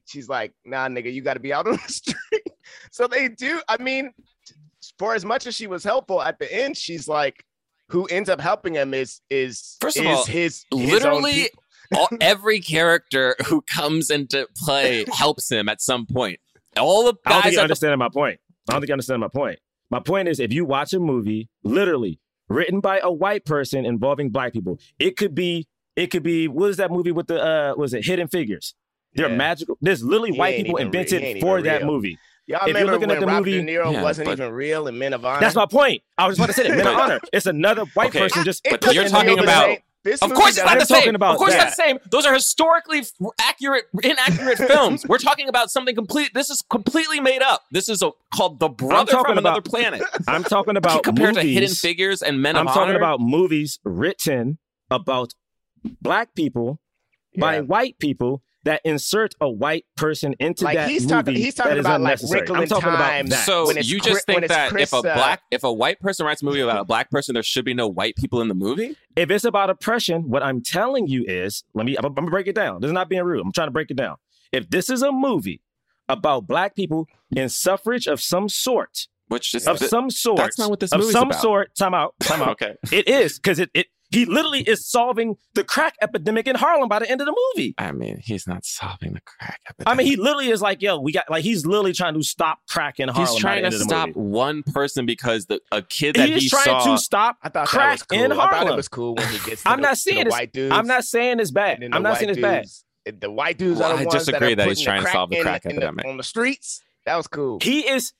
nah, nigga, you got to be out on the street. So they do. I mean, for as much as she was helpful at the end, she's like, who ends up helping him is first of all his literally every character who comes into play helps him at some point. All the guys. I don't think you understand my point. I don't think you understand my point. My point is, if you watch a movie, literally written by a white person involving black people, it could be. What is that movie with the? Was it Hidden Figures? They're magical. There's literally white people invented for that movie. Y'all if you're looking at the Robert movie, De Niro wasn't even real in Men of Honor. That's my point. I was just about to say that Men of Honor. It's another white person just. But you're talking about. Of course, it's not the same. Of course, it's not the same. Those are historically inaccurate films. We're talking about something complete. This is completely made up. This is called The Brother from Another Planet. I'm talking about compared movies, to Hidden Figures and Men of Honor. I'm talking about movies written about black people by white people that insert a white person into that movie. He's talking about like Wrinkle in Time. So you just think that if a white person writes a movie about a black person, there should be no white people in the movie? If it's about oppression, what I'm telling you is, I'm gonna break it down. This is not being rude. I'm trying to break it down. If this is a movie about black people in suffrage of some sort, that's not what this movie's about. Time out. Okay. It is, because he literally is solving the crack epidemic in Harlem by the end of the movie. I mean, he's not solving the crack epidemic. I mean, he literally is like, he's literally trying to stop crack in Harlem. He's trying to stop one person because a kid that he saw. He's trying to stop crack in Harlem. I thought it was cool when he gets to the white dudes. I'm not saying it's bad. I'm not saying it's bad. The white dudes are the ones disagree that he's trying to solve the crack epidemic on the streets. That was cool. He is.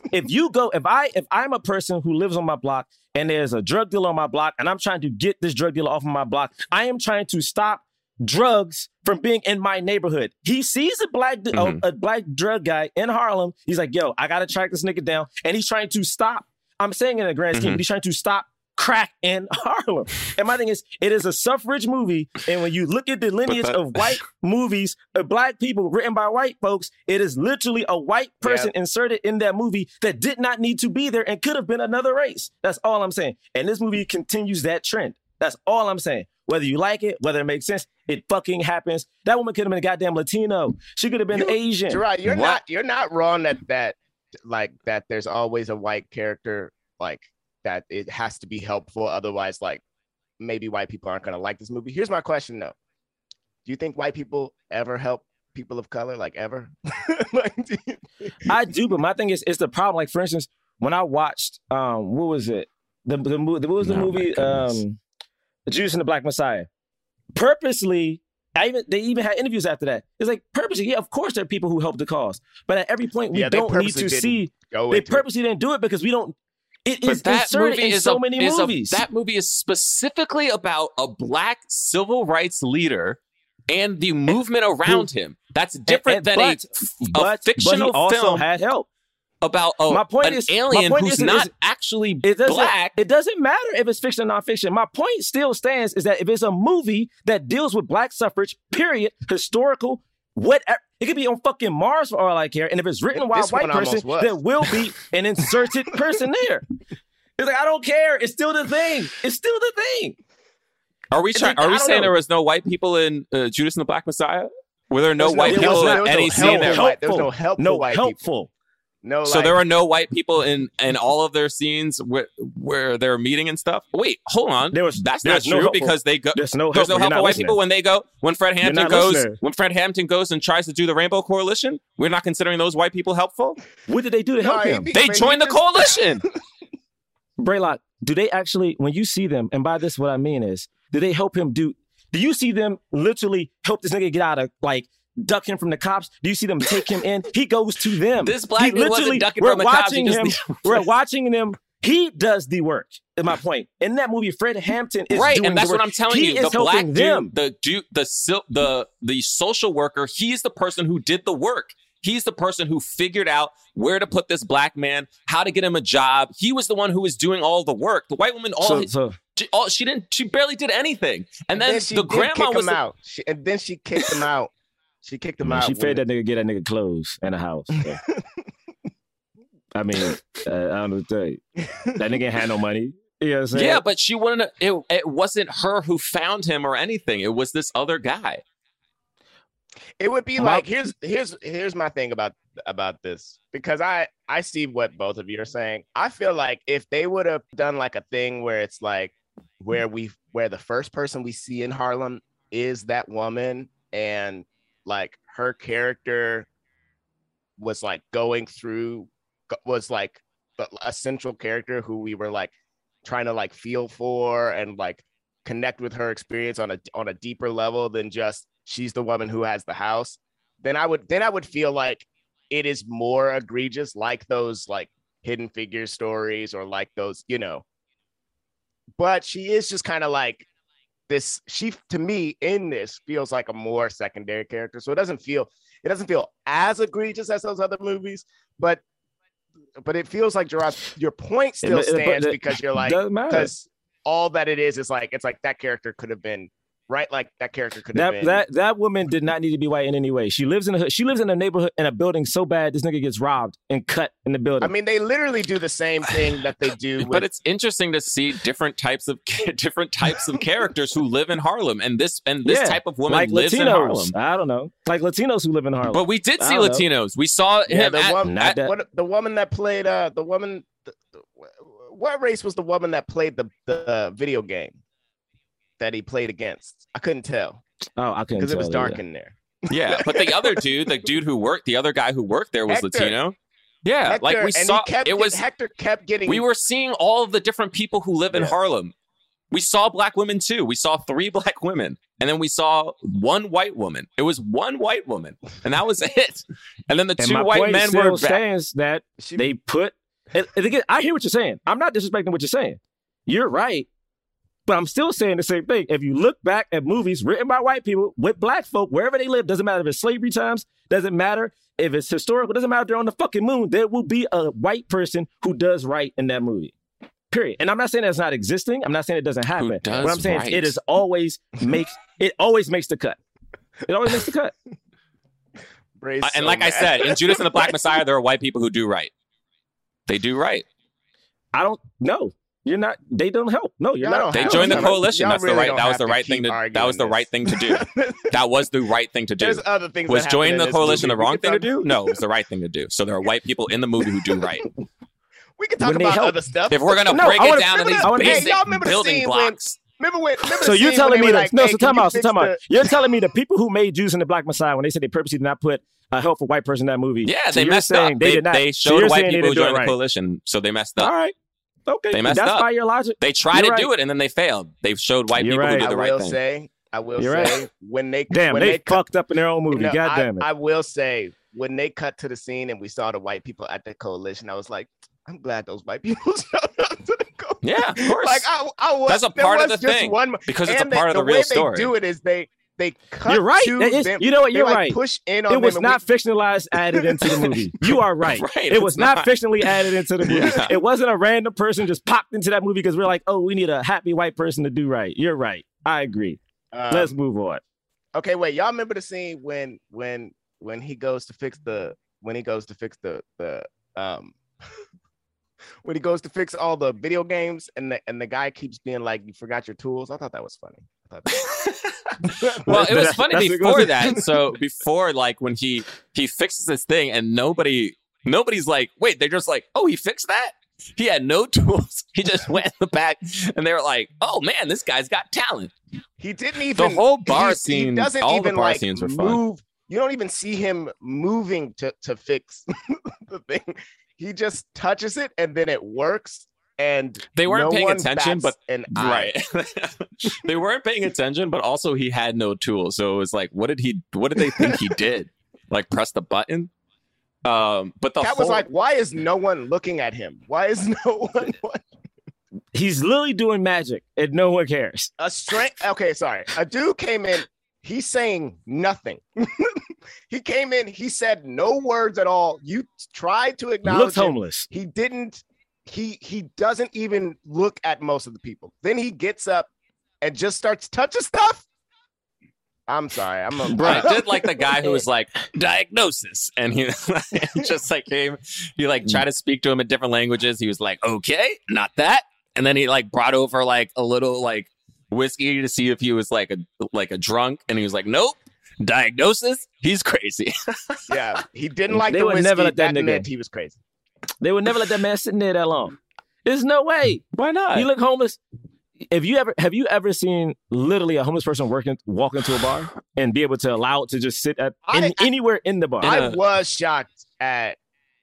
If I'm a person who lives on my block and there's a drug dealer on my block and I'm trying to get this drug dealer off of my block, I am trying to stop drugs from being in my neighborhood. He sees a black drug guy in Harlem. He's like, yo, I got to track this nigga down. And he's trying to stop. I'm saying in a grand scheme, but he's trying to stop crack in Harlem. And my thing is, it is a suffrage movie. And when you look at the lineage of white movies of black people written by white folks, it is literally a white person inserted in that movie that did not need to be there and could have been another race. That's all I'm saying. And this movie continues that trend. That's all I'm saying. Whether you like it, whether it makes sense, it fucking happens. That woman could have been a goddamn Latino. She could have been Asian. Gerard, you're not wrong that there's always a white character, like, that it has to be helpful. Otherwise, like, maybe white people aren't going to like this movie. Here's my question, though. Do you think white people ever help people of color, like, ever? I do, but my thing is, it's the problem. Like, for instance, when I watched, what was it? What was the movie? Judas and the Black Messiah. Purposely, they even had interviews after that. It's like, purposely, yeah, of course there are people who help the cause. But at every point, we don't need to see. They purposely didn't do it because we don't. It is inserted in so many movies. That movie is specifically about a black civil rights leader and the movement around him. That's different than a fictional but he film also had help about an alien who's not actually black. It doesn't matter if it's fiction or non-fiction. My point still stands is that if it's a movie that deals with black suffrage, period, historical, whatever, it could be on fucking Mars for all I care. And if it's written by a white person, there will be an inserted person there. It's like, I don't care. It's still the thing. It's still the thing. Are we saying there was no white people in Judas and the Black Messiah? Were there no white people in any scene there? There was no helpful white people. No, so there were no white people in all of their scenes where they're meeting and stuff. Wait, hold on. That's not true because they go. There's no helpful white people when they go. When Fred Hampton goes and tries to do the Rainbow Coalition, we're not considering those white people helpful. What did they do to help him? They joined the coalition. Braylock, do they actually? When you see them, and by this, what I mean is, do they help him do? Do you see them literally help this nigga get out of duck him from the cops? Do you see them take him in? He goes to them. This black dude wasn't ducking from the cops. We're watching him. He does the work, is my point. In that movie, Fred Hampton is doing and that's the work. What I'm telling you. The black dude, the social worker, he's the person who did the work. He's the person who figured out where to put this black man, how to get him a job. He was the one who was doing all the work. The white woman, she barely did anything. And then the grandma was out. And then she kicked him out. She kicked him out. She fed that nigga, get that nigga clothes and a house. So. I mean, I don't know what to tell you. That nigga ain't had no money. You know what I'm saying? Yeah, but she wanted to, it wasn't her who found him or anything. It was this other guy. It would be like, here's my thing about this, because I see what both of you are saying. I feel like if they would have done like a thing where it's like where the first person we see in Harlem is that woman, and like her character was like was like a central character who we were like trying to like feel for and like connect with her experience on a deeper level than just she's the woman who has the house, then I would feel like it is more egregious, like those like Hidden Figures stories or like those, but she is just kind of like this. She, to me, in this feels like a more secondary character. So it doesn't feel as egregious as those other movies, but it feels like, Gerard, your point still stands because you're like, because all that it is like, it's like that character could have been right. Like that character could have been. That woman did not need to be white in any way. She lives in a hood. She lives in a neighborhood in a building so bad this nigga gets robbed and cut in the building. I mean, they literally do the same thing that they do. But it's interesting to see different types of characters who live in Harlem, and this type of woman like lives Latinos. in Harlem. I don't know, like Latinos who live in Harlem. But we did see Latinos. We saw him. The woman that played what race was the woman that played the video game that he played against? I couldn't tell. Oh, I couldn't because it was dark either. in there. Yeah, but the other dude, the other guy who worked there was Hector. Latino. Yeah, Hector, like we saw, Hector kept getting. We were seeing all of the different people who live in Harlem. We saw black women too. We saw 3 black women, and then we saw 1 white woman. It was 1 white woman, and that was it. And then the 2 white men were stands that they put. And again, I hear what you're saying. I'm not disrespecting what you're saying. You're right. But I'm still saying the same thing. If you look back at movies written by white people with black folk, wherever they live, doesn't matter if it's slavery times, doesn't matter if it's historical, doesn't matter if they're on the fucking moon, there will be a white person who does right in that movie. Period. And I'm not saying that's not existing. I'm not saying it doesn't happen. Who does What I'm saying right? is it is always makes it always makes the cut. It always makes the cut. And like I said, in Judas and the Black Messiah, there are white people who do right. They do right. I don't know. You're not. They don't help. No, you're not. They joined the coalition. That's the right. That was the right thing to. That was the right thing to do. That was the right thing to do. There's other things. Was that joining happen in the this coalition movie. the wrong thing to do? No, it was the right thing to do. So there are white people in the movie who do right. We can talk about other stuff. If we're gonna break it down to these basic building blocks. Remember So you're telling me that? like, No. hey, So can time you out. fix Time out. the- You're telling me the people who made Judas and the Black Messiah, when they said they purposely did not put a helpful white person in that movie. Yeah, so they you're messed saying up. They did not. They So showed you're white saying they people who didn't do it joined the right. coalition, so they messed up. All right. Okay. They messed That's up. by your logic. They tried You're to right. do it and then they failed. They showed white You're people who right. did the right thing. I will You're say, right. when they Damn, when they cut- fucked up in their own movie. No, God damn it. I will say, when they cut to the scene and we saw the white people at the coalition, I was like, I'm glad those white people showed up to the coalition. Yeah, of course. Like I was. That's a there part of was the just thing, one, because it's a and part of the real way story. They do it is they cut. You're right. To That is- them. you know what? They, You're like, right. Push in on It was them not fictionalized added into the movie. You are right. Right, It was it's not not. fictionally added into the movie. Yeah. It wasn't a random person just popped into that movie because we're like, oh, we need a happy white person to do right. You're right. I agree. Let's move on. Okay, wait. Y'all remember the scene when he goes to fix the when he goes to fix when he goes to fix all the video games and the guy keeps being like, you forgot your tools? I thought that was funny. Well, it was funny That's what before goes- that. So before, like, when he fixes this thing and nobody's like, wait, they're just like, oh, he fixed that? He had no tools. He just went in the back and they were like, oh man, this guy's got talent. He didn't even The whole bar he scene, doesn't all even the bar like scenes were fun. move. You don't even see him moving to fix the thing. He just touches it and then it works. And They weren't no paying one attention, bats but an eye. right. They weren't paying attention, but also he had no tools. So it was like, what did they think he did? Like press the button? But the Cat was like, why is no one looking at him? Why is no one? He's literally doing magic and no one cares. Okay, sorry. A dude came in. He's saying nothing. He came in. He said no words at all. You tried to acknowledge Looks him. homeless. He didn't. He doesn't even look at most of the people. Then he gets up and just starts touching stuff. I'm sorry. I did like the guy who was like, diagnosis. And he just like came, he like tried to speak to him in different languages. He was like, okay, not that. And then he like brought over like a little like whiskey to see if he was like a drunk. And he was like, nope, diagnosis. He's crazy. Yeah, he didn't like They the would whiskey. never let that nigga- meant he was crazy. They would never let that man sit in there that long. There's no way. Why not? You look homeless. Have you ever seen literally a homeless person walk into a bar and be able to allow it to just sit anywhere in the bar? I was shocked at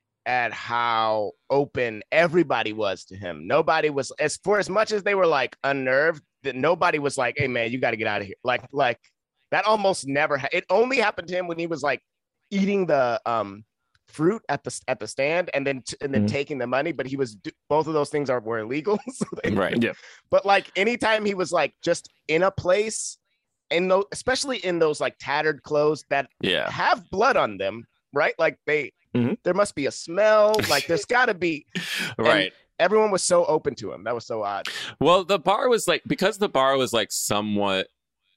how open everybody was to him. Nobody was, as much as they were like unnerved, that nobody was like, "Hey man, you got to get out of here." Like that almost never. It only happened to him when he was like eating the fruit at the stand and then taking the money. But he was both of those things were illegal. So right. Yeah. But like anytime he was like just in a place, especially in those like tattered clothes that have blood on them, right? Like there must be a smell. Like there's got to be. Right. And everyone was so open to him. That was so odd. Well, the bar was like, because the bar was like somewhat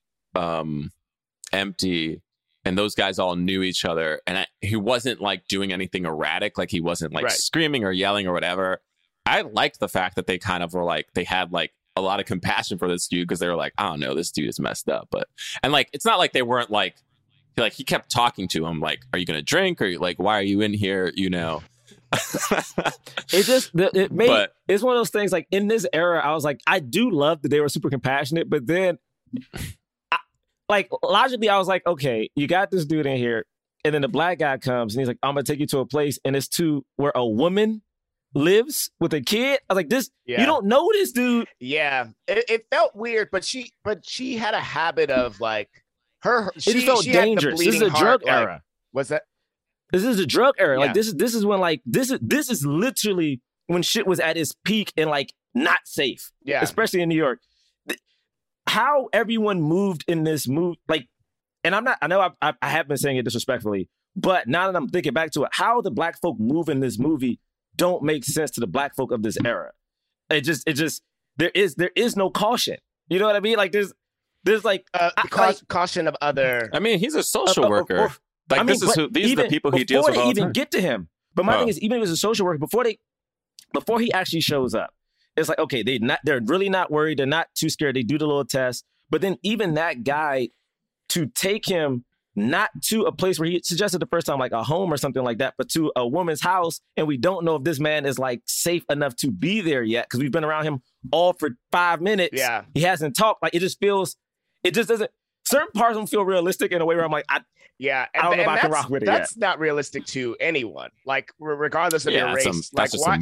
empty and those guys all knew each other and he wasn't like doing anything erratic. Like he wasn't like screaming or yelling or whatever. I liked the fact that they kind of were like, they had like a lot of compassion for this dude because they were like, I don't know, this dude is messed up. And like, it's not like they weren't like he kept talking to him like, are you going to drink? Or like, why are you in here? You know? It's one of those things like in this era, I was like, I do love that they were super compassionate, but then logically, I was like, okay, you got this dude in here, and then the black guy comes and he's like, I'm gonna take you to a place, and it's where a woman lives with a kid. I was like, you don't know this dude. Yeah, it felt weird, but she had a habit of like her. It just felt dangerous. This is a drug era. What's that? This is a drug era. Yeah. Like this is when like this is literally when shit was at its peak and like not safe. Yeah, especially in New York. How everyone moved in this move, like, and I know I have been saying it disrespectfully, but now that I'm thinking back to it, how the black folk move in this movie don't make sense to the black folk of this era. It just there is no caution. You know what I mean? Like there's like caution of other. I mean, he's a social worker. Like these are the people he deals with all the time. Before they even get to him. But my thing is, even if it's a social worker, before he actually shows up, it's like, okay, they're really not worried. They're not too scared. They do the little test. But then even that guy, to take him not to a place where he suggested the first time, like a home or something like that, but to a woman's house, and we don't know if this man is like safe enough to be there yet because we've been around him all for 5 minutes. Yeah, he hasn't talked. Like it just doesn't. Certain parts don't feel realistic in a way where I'm like, I don't know if I can rock with it. That's not realistic to anyone. Like regardless of your race.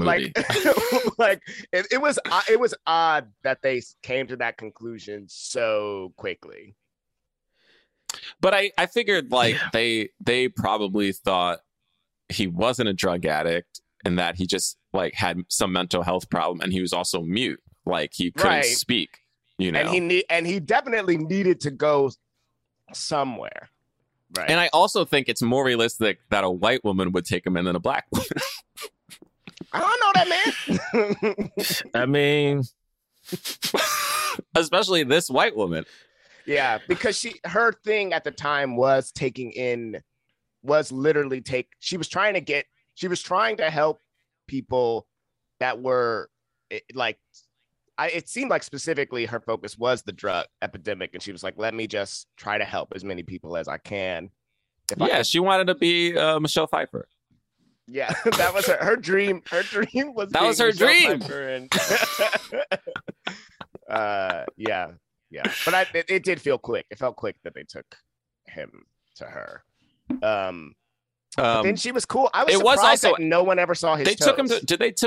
It was odd that they came to that conclusion so quickly. But I figured like they probably thought he wasn't a drug addict and that he just like had some mental health problem, and he was also mute, like he couldn't speak. You know, and he definitely needed to go somewhere. Right. And I also think it's more realistic that a white woman would take him in than a black woman. I don't know that, man. I mean, especially this white woman. Yeah, because her thing at the time was she was trying to help people that were like, it seemed like specifically her focus was the drug epidemic, and she was like, let me just try to help as many people as I can. She wanted to be Michelle Pfeiffer. Yeah, that was her dream. Her dream was that was her dream. Yeah. But it did feel quick. It felt quick that they took him to her. But then she was cool. I was surprised that no one ever saw his toes. Took him to.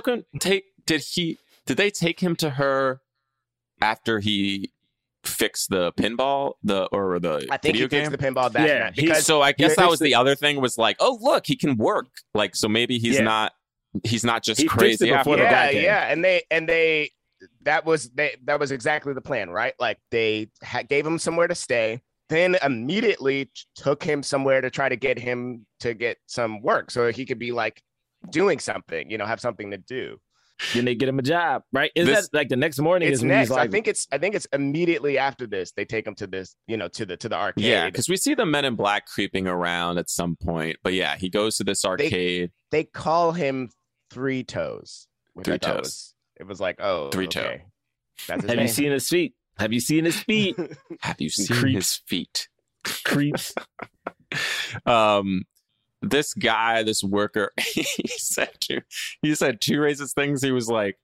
Did they take him to her after he fixed the pinball I think video he fixed game? the pinball that night. So I guess that was the other thing, was like, oh look, he can work. Like, so maybe he's not just crazy. And they that was exactly the plan, right? Like they gave him somewhere to stay, then immediately took him somewhere to try to get him to get some work so he could be like doing something, have something to do. Then they get him a job, right? Is that like the next morning? It's next. Like, I think it's immediately after this. They take him to this, to the arcade. Yeah, because we see the Men in Black creeping around at some point. But yeah, he goes to this arcade. They call him Three Toes. Three Toes. It was like, oh, Three Toe. Okay. That's his name. You seen his feet? Have you seen his feet? Have you seen his feet? Creeps. This guy, this worker, he said two racist things. He was like,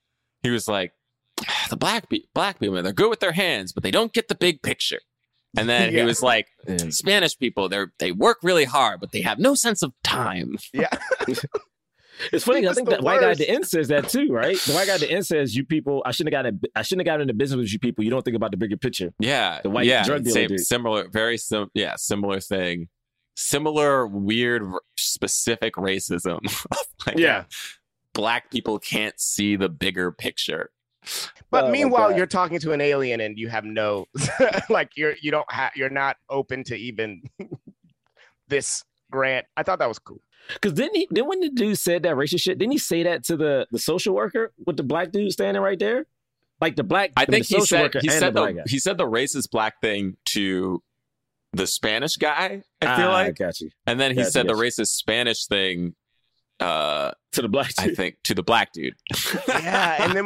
the black people, they're good with their hands, but they don't get the big picture. And then he was like, Spanish people, they work really hard, but they have no sense of time. Yeah. It's funny. I think that white guy at the end says that too, right? The white guy at the end says, "You people, I shouldn't have gotten into business with you people. You don't think about the bigger picture." Yeah, the white drug dealer dude. Similar thing. Similar weird specific racism. Black people can't see the bigger picture. But meanwhile, you're talking to an alien and you have no like you're not open to even this grant. I thought that was cool. Because then when the dude said that racist shit, didn't he say that to the social worker with the black dude standing right there? Like the black, I think he said the racist black thing to the Spanish guy. I feel like, I got you. And then he said the racist Spanish thing to the black dude. I think to the black dude. Yeah, and then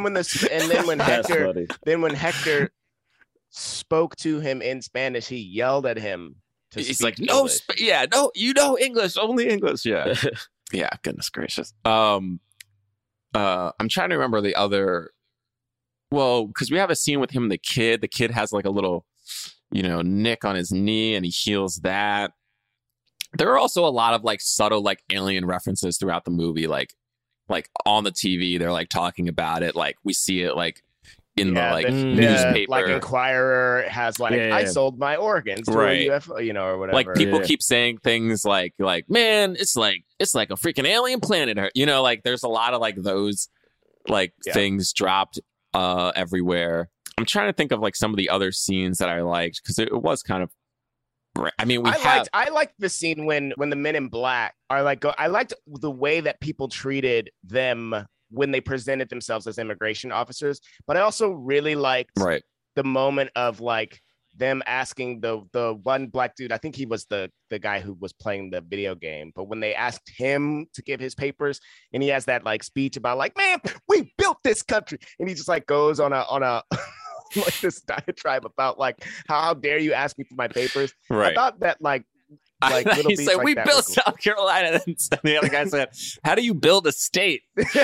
when Hector spoke to him in Spanish, he yelled at him. He's like, no, you know English, only English. Yeah. Yeah, goodness gracious. I'm trying to remember the other. Well, because we have a scene with him and the kid. The kid has like a little, nick on his knee, and he heals that. There are also a lot of like subtle like alien references throughout the movie, like on the TV. They're like talking about it. Like we see it like in the newspaper. Like Inquirer has like, I sold my organs to a UFO, or whatever. Like people keep saying things like, man, it's like a freaking alien planet. Like there's a lot of like those like things dropped everywhere. I'm trying to think of like some of the other scenes that I liked, because it was kind of. I mean, I liked the scene when the Men in Black are like. I liked the way that people treated them when they presented themselves as immigration officers. But I also really liked the moment of like them asking the one black dude, I think he was the guy who was playing the video game, but when they asked him to give his papers, and he has that like speech about like, man, we built this country, and he just like goes on a like this diatribe about like, how dare you ask me for my papers? Right. I thought that like he said, we built South Carolina. And the other guy said, how do you build a state?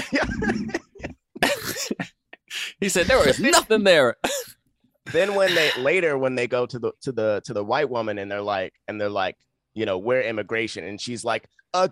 He said, there was nothing there. Then when they go to the white woman and they're like, you know, we're immigration, and she's like,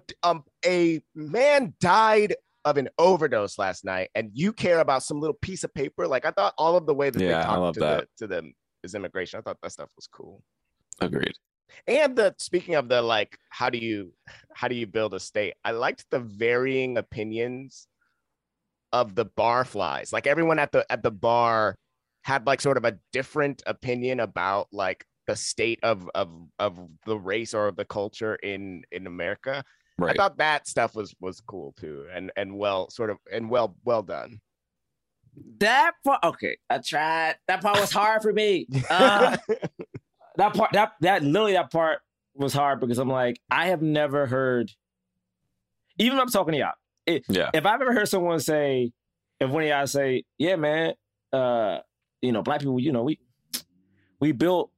a man died of an overdose last night, and you care about some little piece of paper. Like, I thought all of the way that they talked to them is immigration. I thought that stuff was cool. Agreed. And speaking of the like, how do you build a state? I liked the varying opinions of the barflies. Like, everyone at the bar had like sort of a different opinion about like the state of the race or of the culture in America. Right. I thought that stuff was cool too, and well done. That part, okay, I tried. That part was hard for me. That part was hard because I'm like, I have never heard, even when I'm talking to y'all, if I've ever heard someone say, if one of y'all say, yeah, man, you know, black people, you know, we built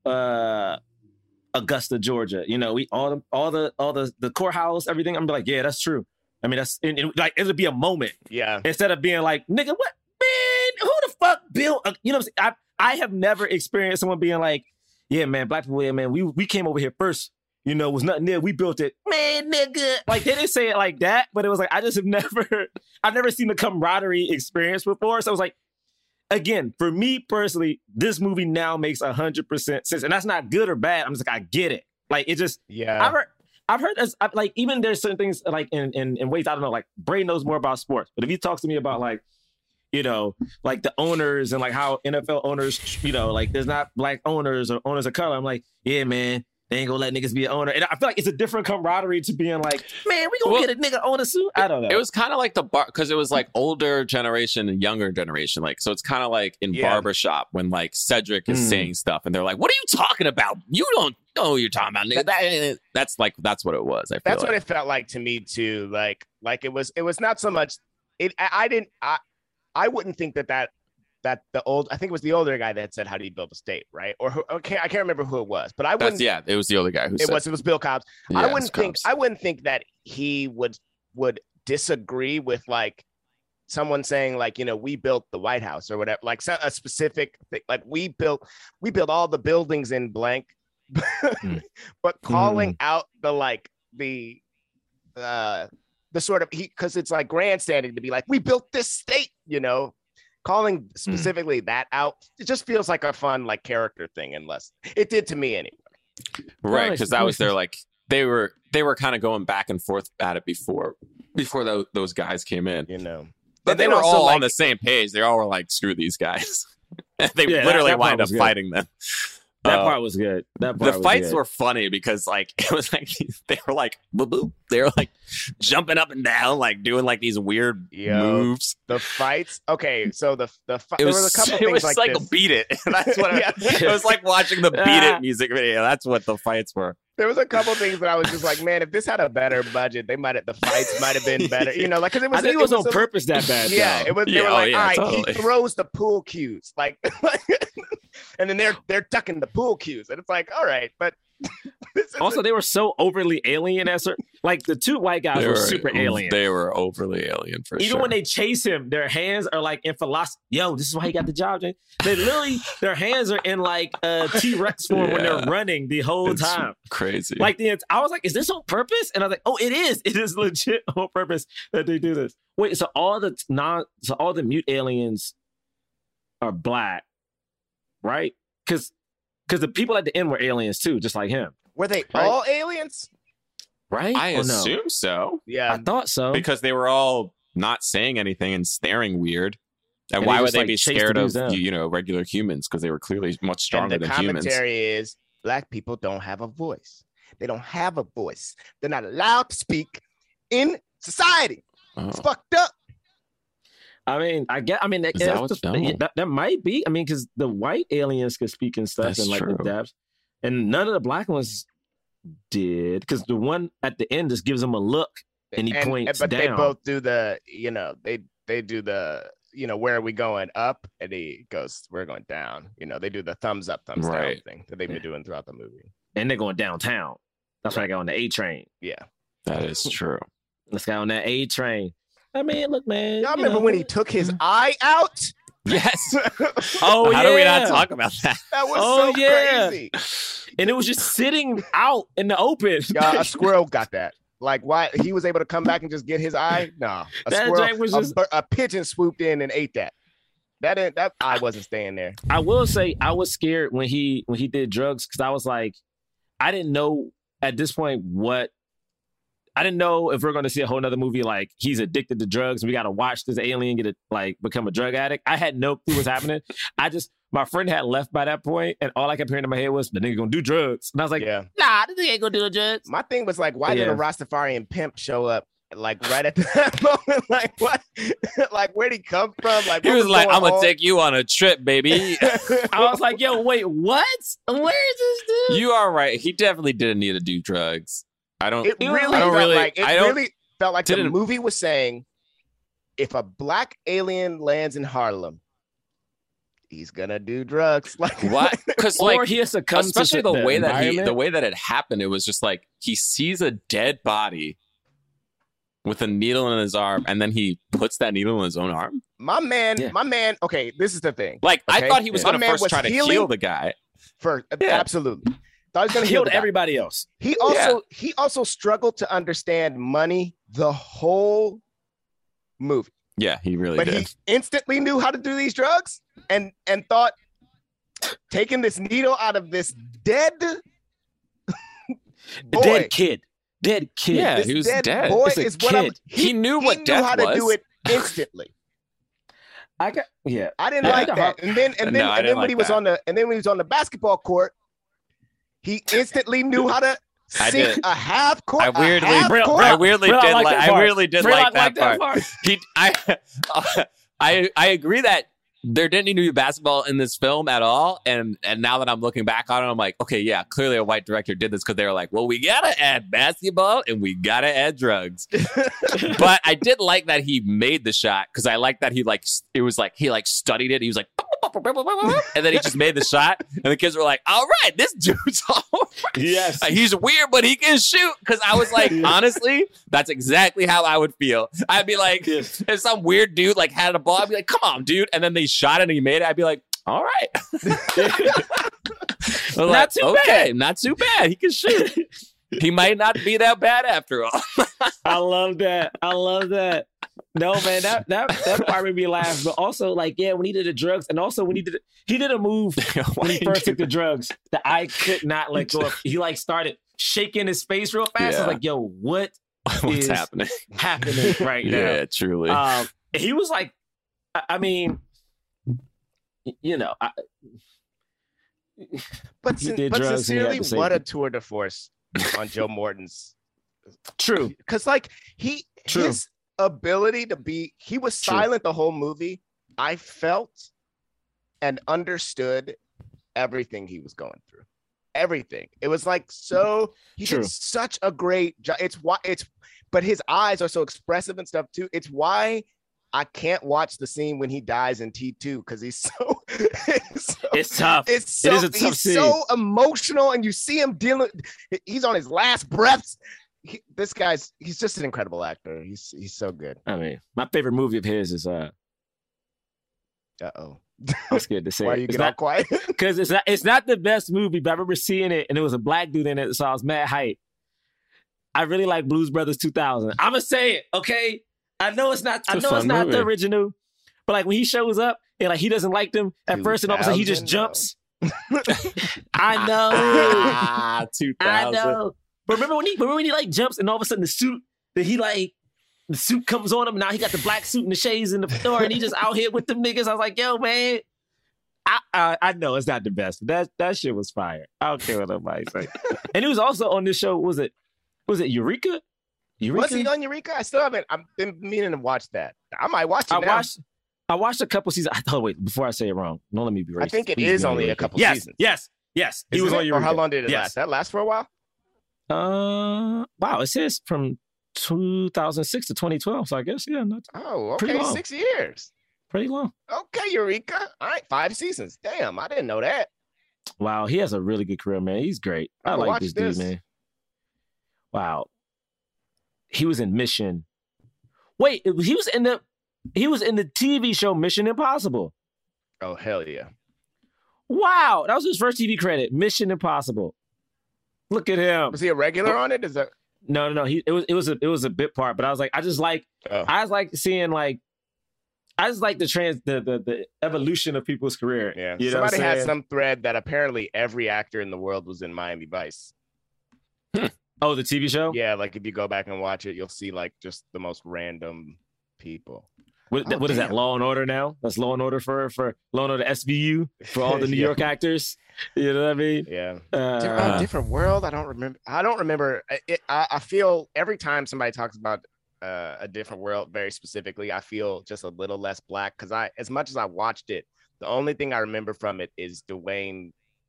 Augusta, Georgia, you know, we all the courthouse, everything. I'm like, yeah, that's true. I mean, that's like, it'll be a moment. Yeah. Instead of being like, nigga, what, man, who the fuck built, you know what I'm saying? I have never experienced someone being like, yeah, man, black people, yeah, man, we came over here first. You know, it was nothing there. We built it. Man, nigga. Like, they didn't say it like that, but it was like, I've never seen the camaraderie experience before. So I was like, again, for me personally, this movie now makes 100% sense. And that's not good or bad. I'm just like, I get it. Like, it just, I've heard this, like, even there's certain things like in ways, I don't know, like Bray knows more about sports. But if he talks to me about like, you know, like the owners and like how NFL owners, you know, like there's not black owners or owners of color. I'm like, yeah, man, they ain't gonna let niggas be an owner. And I feel like it's a different camaraderie to being like, man, we gonna get a nigga owner soon. I don't know. It was kind of like the bar, because it was like older generation and younger generation. Like, so it's kind of like in Barbershop when like Cedric is saying stuff and they're like, what are you talking about? You don't know who you're talking about, nigga. That's what it was. That's what it felt like to me too. Like it was not so much. I wouldn't think that the old, I think it was the older guy that said, how do you build a state, right? Or okay, I can't remember who it was, but I wouldn't. It was the older guy who said it was Bill Cobbs. Yeah, I wouldn't think that he would disagree with like someone saying like, you know, we built the White House or whatever, like a specific thing, like we built all the buildings in blank, but calling out the like the sort of, because it's like grandstanding to be like, we built this state, you know, calling specifically that out, it just feels like a fun like character thing, unless it did to me anyway. Right, because that was their like, they were kind of going back and forth at it before those guys came in, you know. But they were all like, on the same page. They all were like, screw these guys. They literally wind up fighting them. That part was good. The fights were funny because like it was like they were like boo-boo. They were like jumping up and down, like doing like these weird moves. The fights. Okay, so there was a couple things like this. Beat it. That's what it was like watching the Beat It music video. That's what the fights were. There was a couple things that I was just like, man, if this had a better budget, the fights might have been better. You know, like because it was. I think it was on purpose that bad. Yeah, it was. They were like, all right, totally. He throws the pool cues, like, and then they're ducking the pool cues, and it's like, all right, but. Also, they were so overly alien as like the two white guys were super alien. They were overly alien for sure. Even when they chase him, their hands are like in philosophy. Yo, this is why he got the job, James. They literally, their hands are in like T-Rex form when they're running the whole time. Crazy. Like I was like, is this on purpose? And I was like, oh, it is. It is legit on purpose that they do this. Wait, so all the mute aliens are black, right? Because the people at the end were aliens too, just like him. Were they all aliens? Right? I assume so. Yeah. I thought so. Because they were all not saying anything and staring weird. And why would they be scared of, regular humans? Because they were clearly much stronger than humans. The commentary is black people don't have a voice. They don't have a voice. They're not allowed to speak in society. It's fucked up. I mean, that might be. I mean, because the white aliens could speak and stuff and like the depths, and none of the black ones did. Because the one at the end just gives him a look and he points down. But they both do the, they do the, where are we going, up? And he goes, we're going down. They do the thumbs up, thumbs down thing that they've been doing throughout the movie. And they're going downtown. That's why I got on the A train. Yeah, that is true. Let's go on that A train. I mean, look, man. Y'all remember when he took his eye out? Yes. How do we not talk about that? That was crazy. And it was just sitting out in the open. Yeah, a squirrel got that. Like, why he was able to come back and just get his eye? No, a pigeon swooped in and ate that. That eye wasn't staying there. I will say I was scared when he did drugs because I was like, I didn't know at this point I didn't know if we're going to see a whole nother movie like he's addicted to drugs and we got to watch this alien become a drug addict. I had no clue what's happening. My friend had left by that point and all I kept hearing in my head was the nigga gonna do drugs. And I was like, nah, this nigga ain't gonna do drugs. My thing was like, why did a Rastafarian pimp show up like right at that moment? Like what? Like where'd he come from? Like he was like, I'm gonna take you on a trip, baby. I was like, yo, wait, what? Where is this dude? You are right. He definitely didn't need to do drugs. It really felt like the movie was saying, if a black alien lands in Harlem, he's gonna do drugs. Like what? Because like he has to come especially the way that it happened, it was just like he sees a dead body with a needle in his arm, and then he puts that needle in his own arm. My man. Okay, this is the thing. Like I thought he was gonna first try to heal the guy. Absolutely. Thought he was gonna heal everybody else. He also struggled to understand money the whole movie. Yeah, he really did. But he instantly knew how to do these drugs and thought taking this needle out of this dead dead kid. Yeah, this he was dead. Boy is what he knew what death how was. to do it instantly. I didn't like that. And then when he was on the basketball court, he instantly knew how to sink a half court. I weirdly did like that part. I agree that there didn't need to be basketball in this film at all. And now that I'm looking back on it, I'm like, okay, yeah, clearly a white director did this because they were like, well, we gotta add basketball and we gotta add drugs. But I did like that he made the shot because I like that he studied it. He was like, and then he just made the shot, and the kids were like, all right, this dude's all right. Yes. He's weird, but he can shoot. Because I was like, honestly, that's exactly how I would feel. I'd be like, if some weird dude like had a ball, I'd be like, come on, dude. And then they shot it and he made it. I'd be like, all right. Not too bad. Not too bad. He can shoot. He might not be that bad after all. I love that. No, man, that part made me laugh. But also, like, yeah, when he did the drugs, and also when he did a move when he first took the drugs that I could not let go of. He like started shaking his face real fast. I was like, yo, what's happening right now? Yeah, truly. He was like, I mean, but sincerely, what a tour de force on Joe Morton's. True, because like his ability to he was silent the whole movie. I felt and understood everything he was going through. Everything. It was like he did such a great job. But his eyes are so expressive and stuff too. It's why I can't watch the scene when he dies in T2 because he's it's tough. It is a tough scene. He's so emotional, and you see him dealing. He's on his last breaths. He's just an incredible actor. He's so good. I mean, my favorite movie of his is I'm scared to say. Why are you getting all quiet? Because it's not the best movie, but I remember seeing it and it was a black dude in it, so I was mad hype. I really like Blues Brothers 2000. I'm gonna say it, okay? I know it's not the original, but like when he shows up and like he doesn't like them at first, and all of a sudden he just jumps. I know. 2000. I know. But remember when he like jumps and all of a sudden the suit comes on him. Now he got the black suit and the shades in the door and he just out here with them niggas. I was like, yo, man, I know it's not the best. That shit was fire. I don't care what nobody say. And he was also on this show. Was it Eureka? Was he on Eureka? I still haven't. I've been meaning to watch that. I might watch it now. I watched a couple seasons. Wait, before I say it wrong, don't let me be racist. I think it Please is be only a Eureka. couple yes, seasons. Yes. He was Isn't on it? Eureka. Or how long did it Yes. last? That last for a while? Wow, it says from 2006 to 2012. So I guess, Okay, 6 years. Pretty long. Okay, Eureka. All right, 5 seasons. Damn, I didn't know that. Wow, he has a really good career, man. He's great. I I'm gonna like watch this this. dude, man. Wow. He was in Mission. Wait, he was in the TV show Mission Impossible. Oh, hell yeah. Wow, that was his first TV credit, Mission Impossible. Look at him. Was he a regular on it? Is that No. It was a bit part, but I just like seeing like I just like the evolution of people's career. Yeah. You know Somebody what I'm had saying? some thread that apparently every actor in the world was in Miami Vice. Oh, the TV show? Yeah, like if you go back and watch it, you'll see like just the most random people. What is that? Law and Order now? That's Law and Order for Law and Order SVU for all the New York actors. You know what I mean? Yeah. Different world. I don't remember. I feel every time somebody talks about a different world very specifically, I feel just a little less black because as much as I watched it, the only thing I remember from it is Dwayne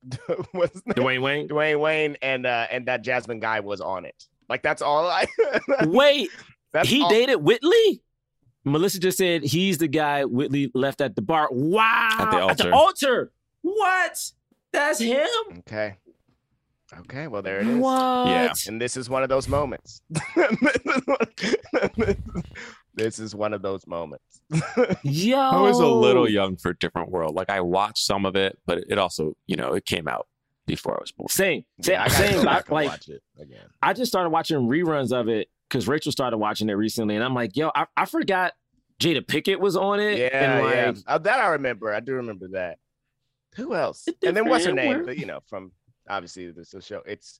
Wayne and that Jasmine guy was on it. Like that's all I Wait, dated Whitley? Melissa just said he's the guy Whitley left at the bar. Wow. At the altar. What? That's him? Okay, well there it is. What? Yeah. And this is one of those moments. This is one of those moments. Yo. I was a little young for Different World. Like I watched some of it, but it also, it came out before I was born. Same. Watch it again. I just started watching reruns of it because Rachel started watching it recently, and I'm like, yo, I forgot Jada Pinkett was on it. Yeah. That I remember. I do remember that. Who else? And then what's her name? From obviously this show. It's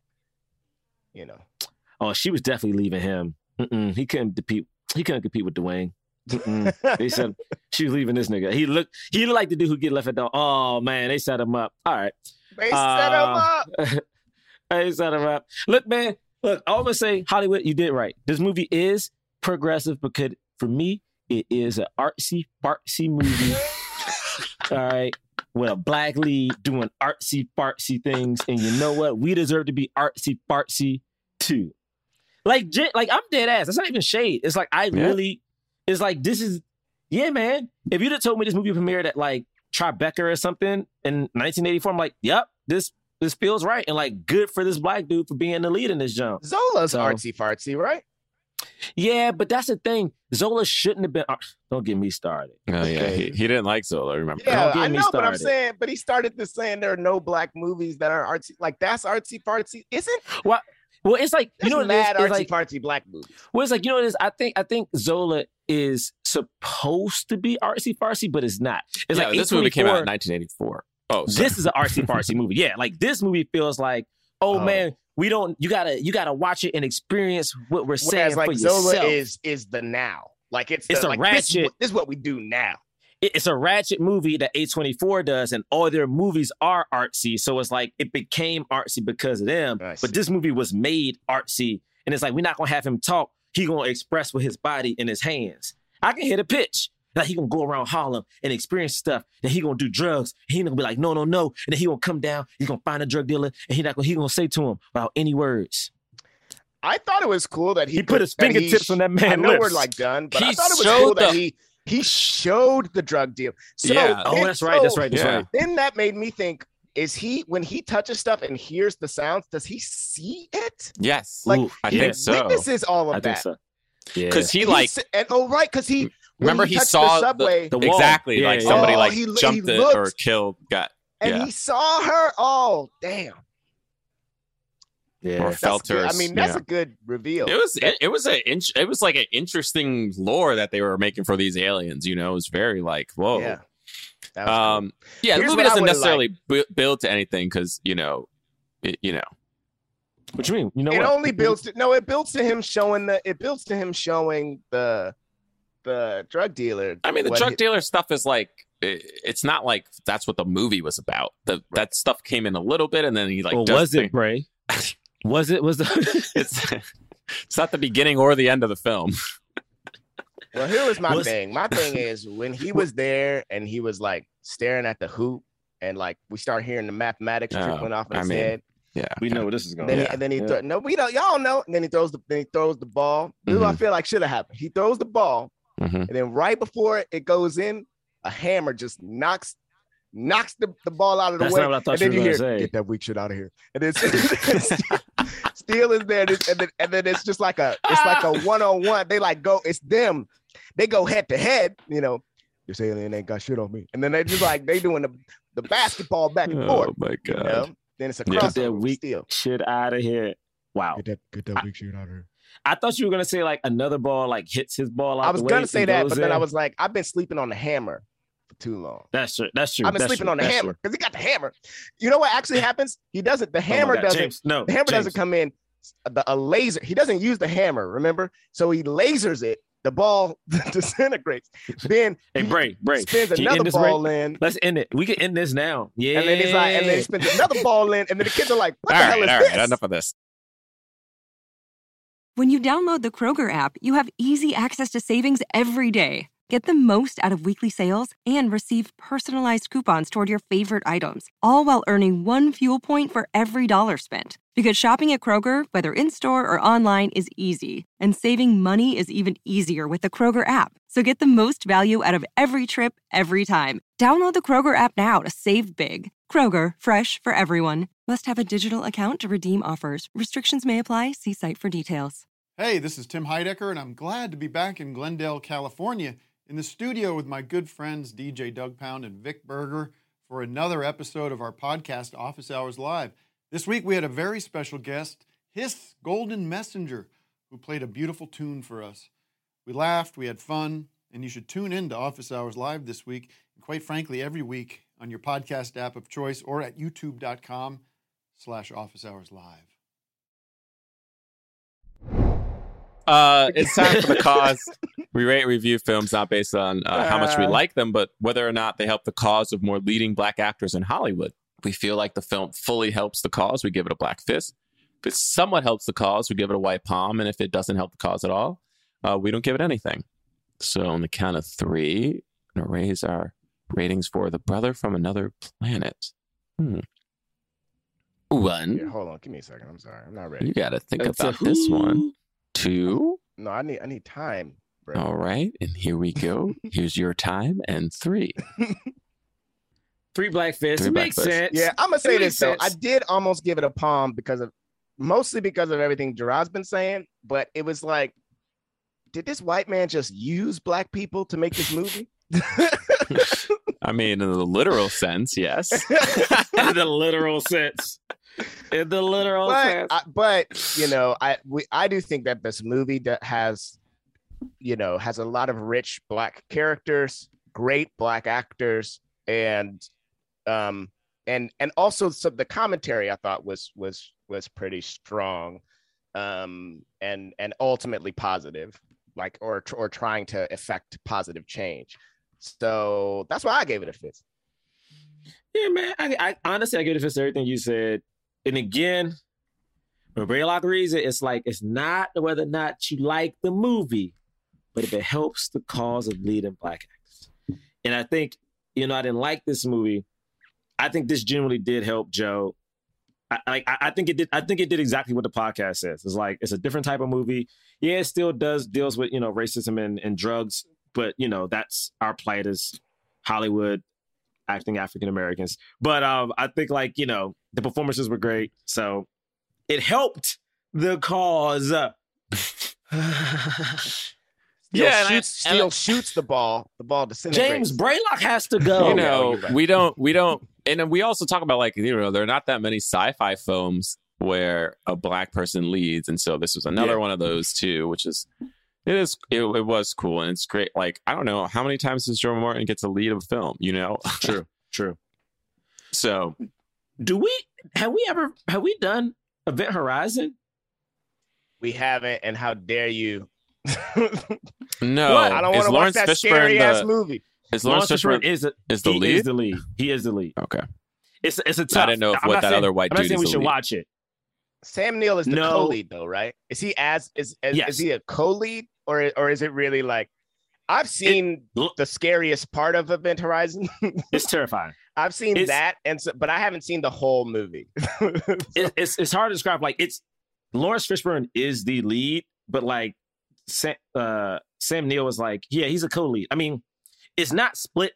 Oh, she was definitely leaving him. He couldn't compete with Dwayne. They said she was leaving this nigga. He looked like the dude who get left at the. Oh man, they set him up. All right. They set him up. They set him up. Look, man. Look, I always say, Hollywood, you did right. This movie is progressive because for me, it is an artsy fartsy movie. All right. With a black lead doing artsy fartsy things. And you know what? We deserve to be artsy fartsy too. Like I'm dead ass. That's not even shade. It's like it's like this is, man. If you'd have told me this movie premiered at like Tribeca or something in 1984, I'm like, yep, this feels right. And like good for this black dude for being the lead in this jump. Zola's artsy fartsy, right? Yeah, but that's the thing. Zola shouldn't have been. Don't get me started. Oh yeah, he didn't like Zola. Remember? Yeah, I know, but I'm saying, but he started this saying there are no black movies that are artsy. Like that's artsy fartsy, isn't? Well, it's like mad artsy like, fartsy black movies. Well, it's like it is. I think Zola is supposed to be artsy fartsy, but it's not. It's like this movie came out in 1984. Oh, sorry. This is an artsy fartsy movie. Yeah, like this movie feels like, man. You gotta watch it and experience what we're saying. Whereas, like for Zola yourself. is the now. Like it's a like, ratchet. This is what we do now. It's a ratchet movie that A24 does, and all their movies are artsy. So it's like it became artsy because of them. But this movie was made artsy, and it's like we're not gonna have him talk. He gonna express with his body and his hands. I can hit a pitch. Like he gonna go around Harlem and experience stuff. Then he gonna do drugs. And he gonna be like, no. And then he gonna come down. He's gonna find a drug dealer, and he gonna say to him without any words. I thought it was cool that he put his fingertips on that man's I know lips. we're like done, but I thought it was cool that he showed the drug deal. So that's right. Then that made me think: when he touches stuff and hears the sounds, does he see it? Yes, like I think so. Witnesses all of that. So. Yeah, because because he. Remember, he saw the subway. The wall. Exactly. Like somebody jumped it or killed. He saw her. Oh, damn. Yeah, or felt her. I mean, that's a good reveal. It was like an interesting lore that they were making for these aliens. It was very like, whoa. Yeah. Cool. The movie doesn't necessarily build to anything because What you mean? It only builds to it builds to him showing the drug dealer. I mean, the drug dealer stuff is like, it's not like that's what the movie was about. That stuff came in a little bit, and then he like. Well, was it, Bray? Was it? It's not the beginning or the end of the film. Well, here was my thing. My thing is when he was there and he was like staring at the hoop and like we start hearing the mathematics trickling off in his head. Yeah, we know where this is going. And then he no, we don't. Y'all know. And then he throws the ball. This is what I feel like should have happened. He throws the ball, and then right before it goes in, a hammer just knocks the ball out of the way. Not what I thought and then you were hear, say. "Get that weak shit out of here." And then Steel is there, and then it's just like a one-on-one. They like go. It's them. They go head to head. You know, this alien ain't got shit on me. And then they just like they doing the basketball back and forth. Oh my god. You know? Then it's a crossover. Get that weak shit out of here. Wow. Get that weak shit out of here. I thought you were gonna say like another ball like hits his ball out. I was gonna say that, but then I was like, I've been sleeping on the hammer for too long. That's true. I've been sleeping on the hammer because he got the hammer. You know what actually happens? He doesn't. The hammer doesn't. The hammer doesn't come in. A laser. He doesn't use the hammer. Remember? So he lasers it. The ball disintegrates. Then Bray spins another ball in. Let's end it. We can end this now. Yeah. And then he's like, and then he spins another ball in, and then the kids are like, "What the hell is this?" All right, enough of this. When you download the Kroger app, you have easy access to savings every day. Get the most out of weekly sales and receive personalized coupons toward your favorite items, all while earning 1 fuel point for every $1 spent. Because shopping at Kroger, whether in-store or online, is easy. And saving money is even easier with the Kroger app. So get the most value out of every trip, every time. Download the Kroger app now to save big. Kroger, fresh for everyone. Must have a digital account to redeem offers. Restrictions may apply. See site for details. Hey, this is Tim Heidecker, and I'm glad to be back in Glendale, California, in the studio with my good friends DJ Doug Pound and Vic Berger for another episode of our podcast, Office Hours Live. This week we had a very special guest, Hiss Golden Messenger, who played a beautiful tune for us. We laughed, we had fun, and you should tune in to Office Hours Live this week, and quite frankly, every week on your podcast app of choice or at youtube.com/Office Hours Live. It's time for the cause. We rate and review films not based on how much we like them, but whether or not they help the cause of more leading black actors in Hollywood. If we feel like the film fully helps the cause, we give it a black fist. If it somewhat helps the cause, we give it a white palm. And if it doesn't help the cause at all, we don't give it anything. So on the count of 3, I'm going to raise our ratings for The Brother from Another Planet. 1. Yeah, hold on, give me a second. I'm sorry, I'm not ready. You got to think about this one. 2. No, I need time, bro. All right, and here we go. Here's your time, and 3. 3 black fists. It makes sense. Yeah, I'm gonna say this though. I did almost give it a palm mostly because of everything Gerard's been saying, but it was like, did this white man just use black people to make this movie? I mean, in the literal sense, yes. In the literal sense. In the literal sense. But you know, I do think that this movie that has a lot of rich black characters, great black actors, and also the commentary I thought was pretty strong, and ultimately positive, like or trying to effect positive change. So that's why I gave it a fist. Yeah, man. I honestly give it a fist to everything you said. And again, when Braylock reads it, it's like it's not whether or not you like the movie, but if it helps the cause of leading black actors. And I think, I didn't like this movie. I think this generally did help Joe. I think it did. I think it did exactly what the podcast says. It's like it's a different type of movie. Yeah, it still deals with racism and drugs, but that's our plight as Hollywood acting African Americans. But I think the performances were great, so it helped the cause. Steele shoots the ball. The ball disintegrates. James Braylock has to go. We don't. And then we also talk about there are not that many sci-fi films where a black person leads, and so this was another one of those too, which is it was cool and it's great. Like I don't know how many times does Joe Morton get to lead a film, True. So, have we done Event Horizon? We haven't, and how dare you? No, what? I don't want to watch that scary ass movie. Is Lawrence Fishburne is the lead? Is the lead. He is the lead. Okay. It's a tough. I didn't know what that other white dude is. I'm not saying we should watch it. Sam Neill is the co-lead though, right? Is he is he a co-lead or is it really like I've seen the scariest part of Event Horizon. It's terrifying. I've seen that, but I haven't seen the whole movie. It's hard to describe. Like, it's Lawrence Fishburne is the lead, but like Sam Neill was like, yeah, he's a co-lead. I mean, it's not split.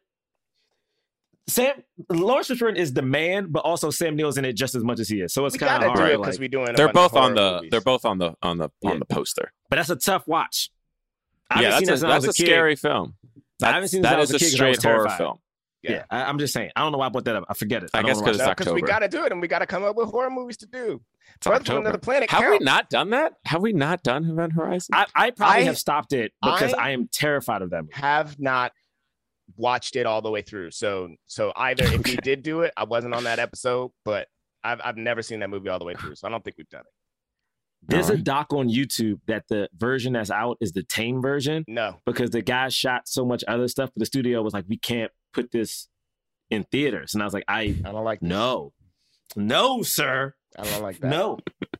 Lawrence Fishburne is the man, but also Sam Neill's in it just as much as he is. So it's kind of hard because we're doing. They're both on the poster. But that's a tough watch. Yeah, that's a scary film. I haven't seen that as a kid. That is a straight horror film. Yeah, I'm just saying. I don't know why I brought that up. I forget it. I guess because it's October. Because we got to do it, and we got to come up with horror movies to do. It's October. Another planet. Have we not done that? Have we not done Event Horizon? I probably have stopped it because I am terrified of them. Have not watched it all the way through. So either if we did do it, I wasn't on that episode, but I've never seen that movie all the way through. So I don't think we've done it. There's a doc on YouTube that the version that's out is the tame version. No. Because the guy shot so much other stuff, but the studio was like, we can't put this in theaters. And I was like, I don't like this. No, sir. I don't like that. No.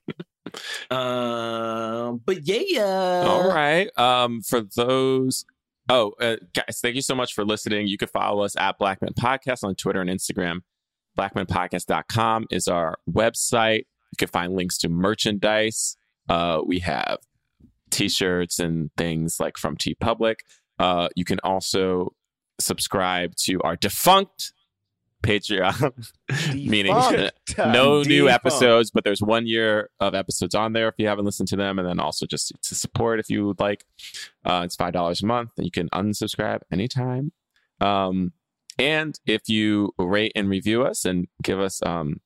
But yeah. All right. For those... guys, thank you so much for listening. You can follow us at Black Men Podcast on Twitter and Instagram. BlackmenPodcast.com is our website. You can find links to merchandise. We have t-shirts and things like from TeePublic. You can also subscribe to our defunct Patreon, meaning no new episodes, but there's 1 year of episodes on there if you haven't listened to them. And then also just to support if you would like. It's $5 a month, and you can unsubscribe anytime. And if you rate and review us and give us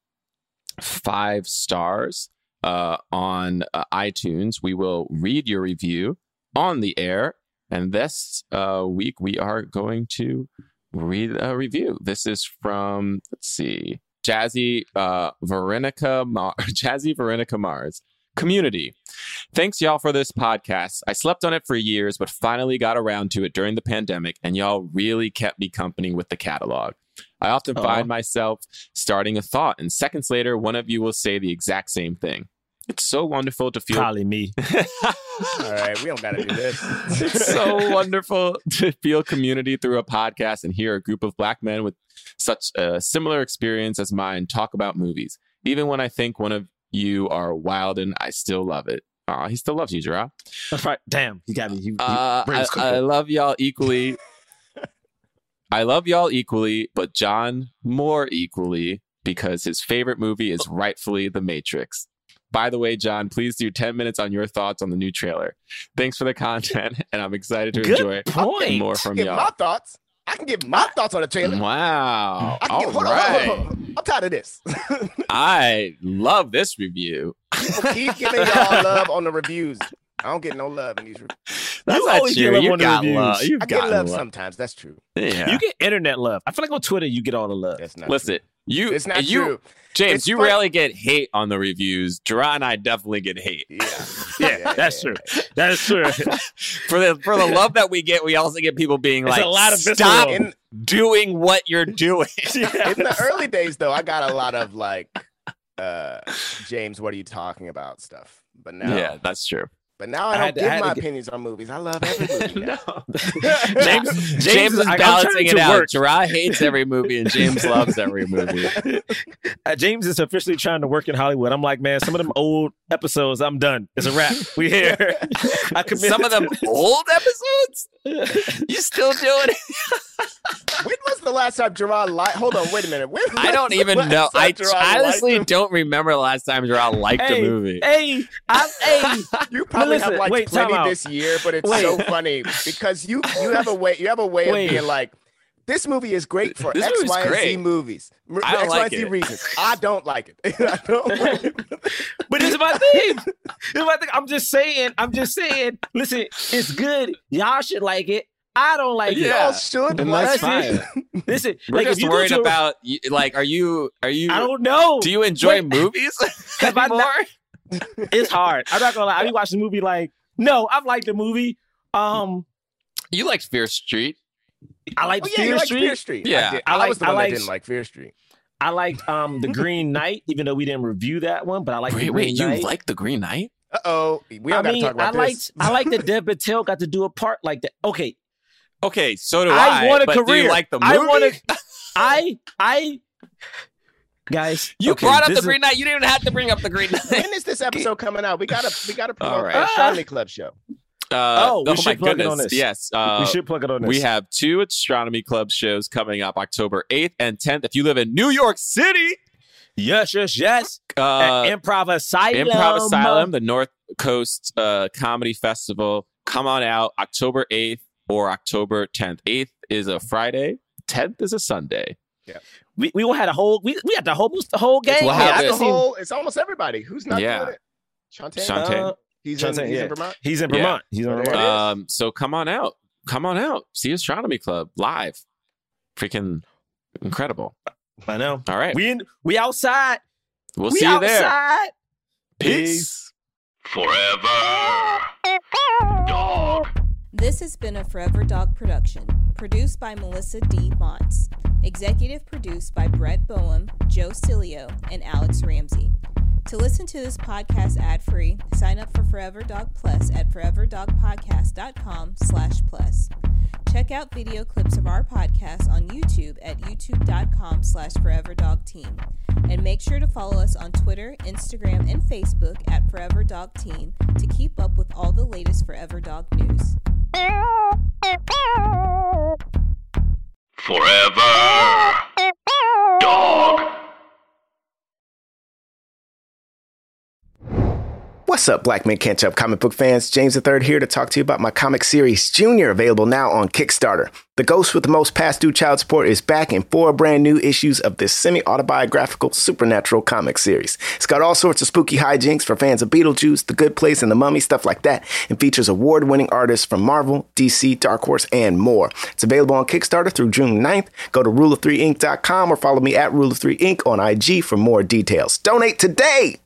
5 stars on iTunes, we will read your review on the air. And this week we are going to read a review. This is from, let's see, Jazzy Veronica Mars. Community. Thanks, y'all, for this podcast. I slept on it for years, but finally got around to it during the pandemic, and y'all really kept me company with the catalog. I often find myself starting a thought, and seconds later, one of you will say the exact same thing. It's so wonderful to feel... Probably me. All right, we don't got to do this. It's so wonderful to feel community through a podcast and hear a group of Black men with such a similar experience as mine talk about movies. Even when I think one of you are wild, and I still love it. He still loves you, Gerard. That's right. Damn, you got me. I love y'all equally. I love y'all equally, but John more equally because his favorite movie is rightfully The Matrix. By the way, John, please do 10 minutes on your thoughts on the new trailer. Thanks for the content, and I'm excited to enjoy more from y'all. My thoughts. I can give my thoughts on the trailer. Wow. Hold on. I'm tired of this. I love this review. People keep giving y'all love on the reviews. I don't get no love in these reviews. That's not true. You got love. I get love sometimes. That's true. Yeah. You get internet love. I feel like on Twitter, you get all the love. That's not Listen, true. It's not true. James, you rarely get hate on the reviews. Gerard and I definitely get hate. Yeah, that's true. That is true. For the love that we get, we also get people being like, a lot of stop doing what you're doing. In the early days, though, I got a lot of like, James, what are you talking about stuff. But now, yeah, that's true. But now I don't give my opinions on movies. I love every movie. No. James is balancing it out. Gerard hates every movie, and James loves every movie. James is officially trying to work in Hollywood. I'm like, man, some of them old episodes, I'm done. It's a wrap. We here. Some of them old episodes? You still doing it? When was the last time Gerard liked? Hold on, wait a minute. I don't even know. I honestly don't remember the last time Gerard liked a movie. You probably have like plenty this year, but it's so funny because you have a way of being like, this movie is great for X, Y, and Z movies. I don't X, like Y, and Z reasons. I don't like it. I don't like it. But it's my thing. I'm just saying. Listen, it's good. Y'all should like it. I don't like it. Y'all should like it. Listen, we're just worried about like, are you? I don't know. Do you enjoy movies anymore? It's hard. I'm not gonna lie. I be watching the movie like, no, I've liked the movie. You liked Fear Street. I liked Fear Street. Yeah, I was the one that didn't like Fear Street. I liked The Green Knight, even though we didn't review that one, but I liked The Green Knight. You liked The Green Knight? We don't got to talk about this. I liked that Dev Patel got to do a part like that. Okay, Okay, so do I want a but career. Do you like the movie? Guys, you okay, brought up this the Green Knight. You didn't even have to bring up the Green Knight. When is this episode coming out? We gotta promote right. the Astronomy Club show. We should my plug goodness. it on this. Yes. We should plug it on this. We have 2 Astronomy Club shows coming up October 8th and 10th. If you live in New York City. Yes. At Improv Asylum, the North Coast Comedy Festival. Come on out October 8th or October 10th. 8th is a Friday. 10th is a Sunday. Yeah. We had the whole game. It's almost everybody. Who's not doing it? Shantae. He's in Vermont. He's in Vermont. So come on out. See Astronomy Club live. Freaking incredible. I know. All right. We outside. We'll see you there. Peace. Forever Dog. This has been a Forever Dog production, produced by Melissa D. Montz, executive produced by Brett Boehm, Joe Cilio, and Alex Ramsey. To listen to this podcast ad-free, sign up for Forever Dog Plus at foreverdogpodcast.com/plus. Check out video clips of our podcast on YouTube at youtube.com/foreverdogteam. And make sure to follow us on Twitter, Instagram, and Facebook at Forever Dog Team to keep up with all the latest Forever Dog news. Forever Dog. What's up, Black Men Can't Jump comic book fans? James III here to talk to you about my comic series Junior, available now on Kickstarter. The ghost with the most past due child support is back in 4 brand new issues of this semi-autobiographical supernatural comic series. It's got all sorts of spooky hijinks for fans of Beetlejuice, The Good Place, and The Mummy, stuff like that, and features award-winning artists from Marvel, DC, Dark Horse, and more. It's available on Kickstarter through June 9th. Go to ruleof3inc.com or follow me at ruleof3inc on IG for more details. Donate today!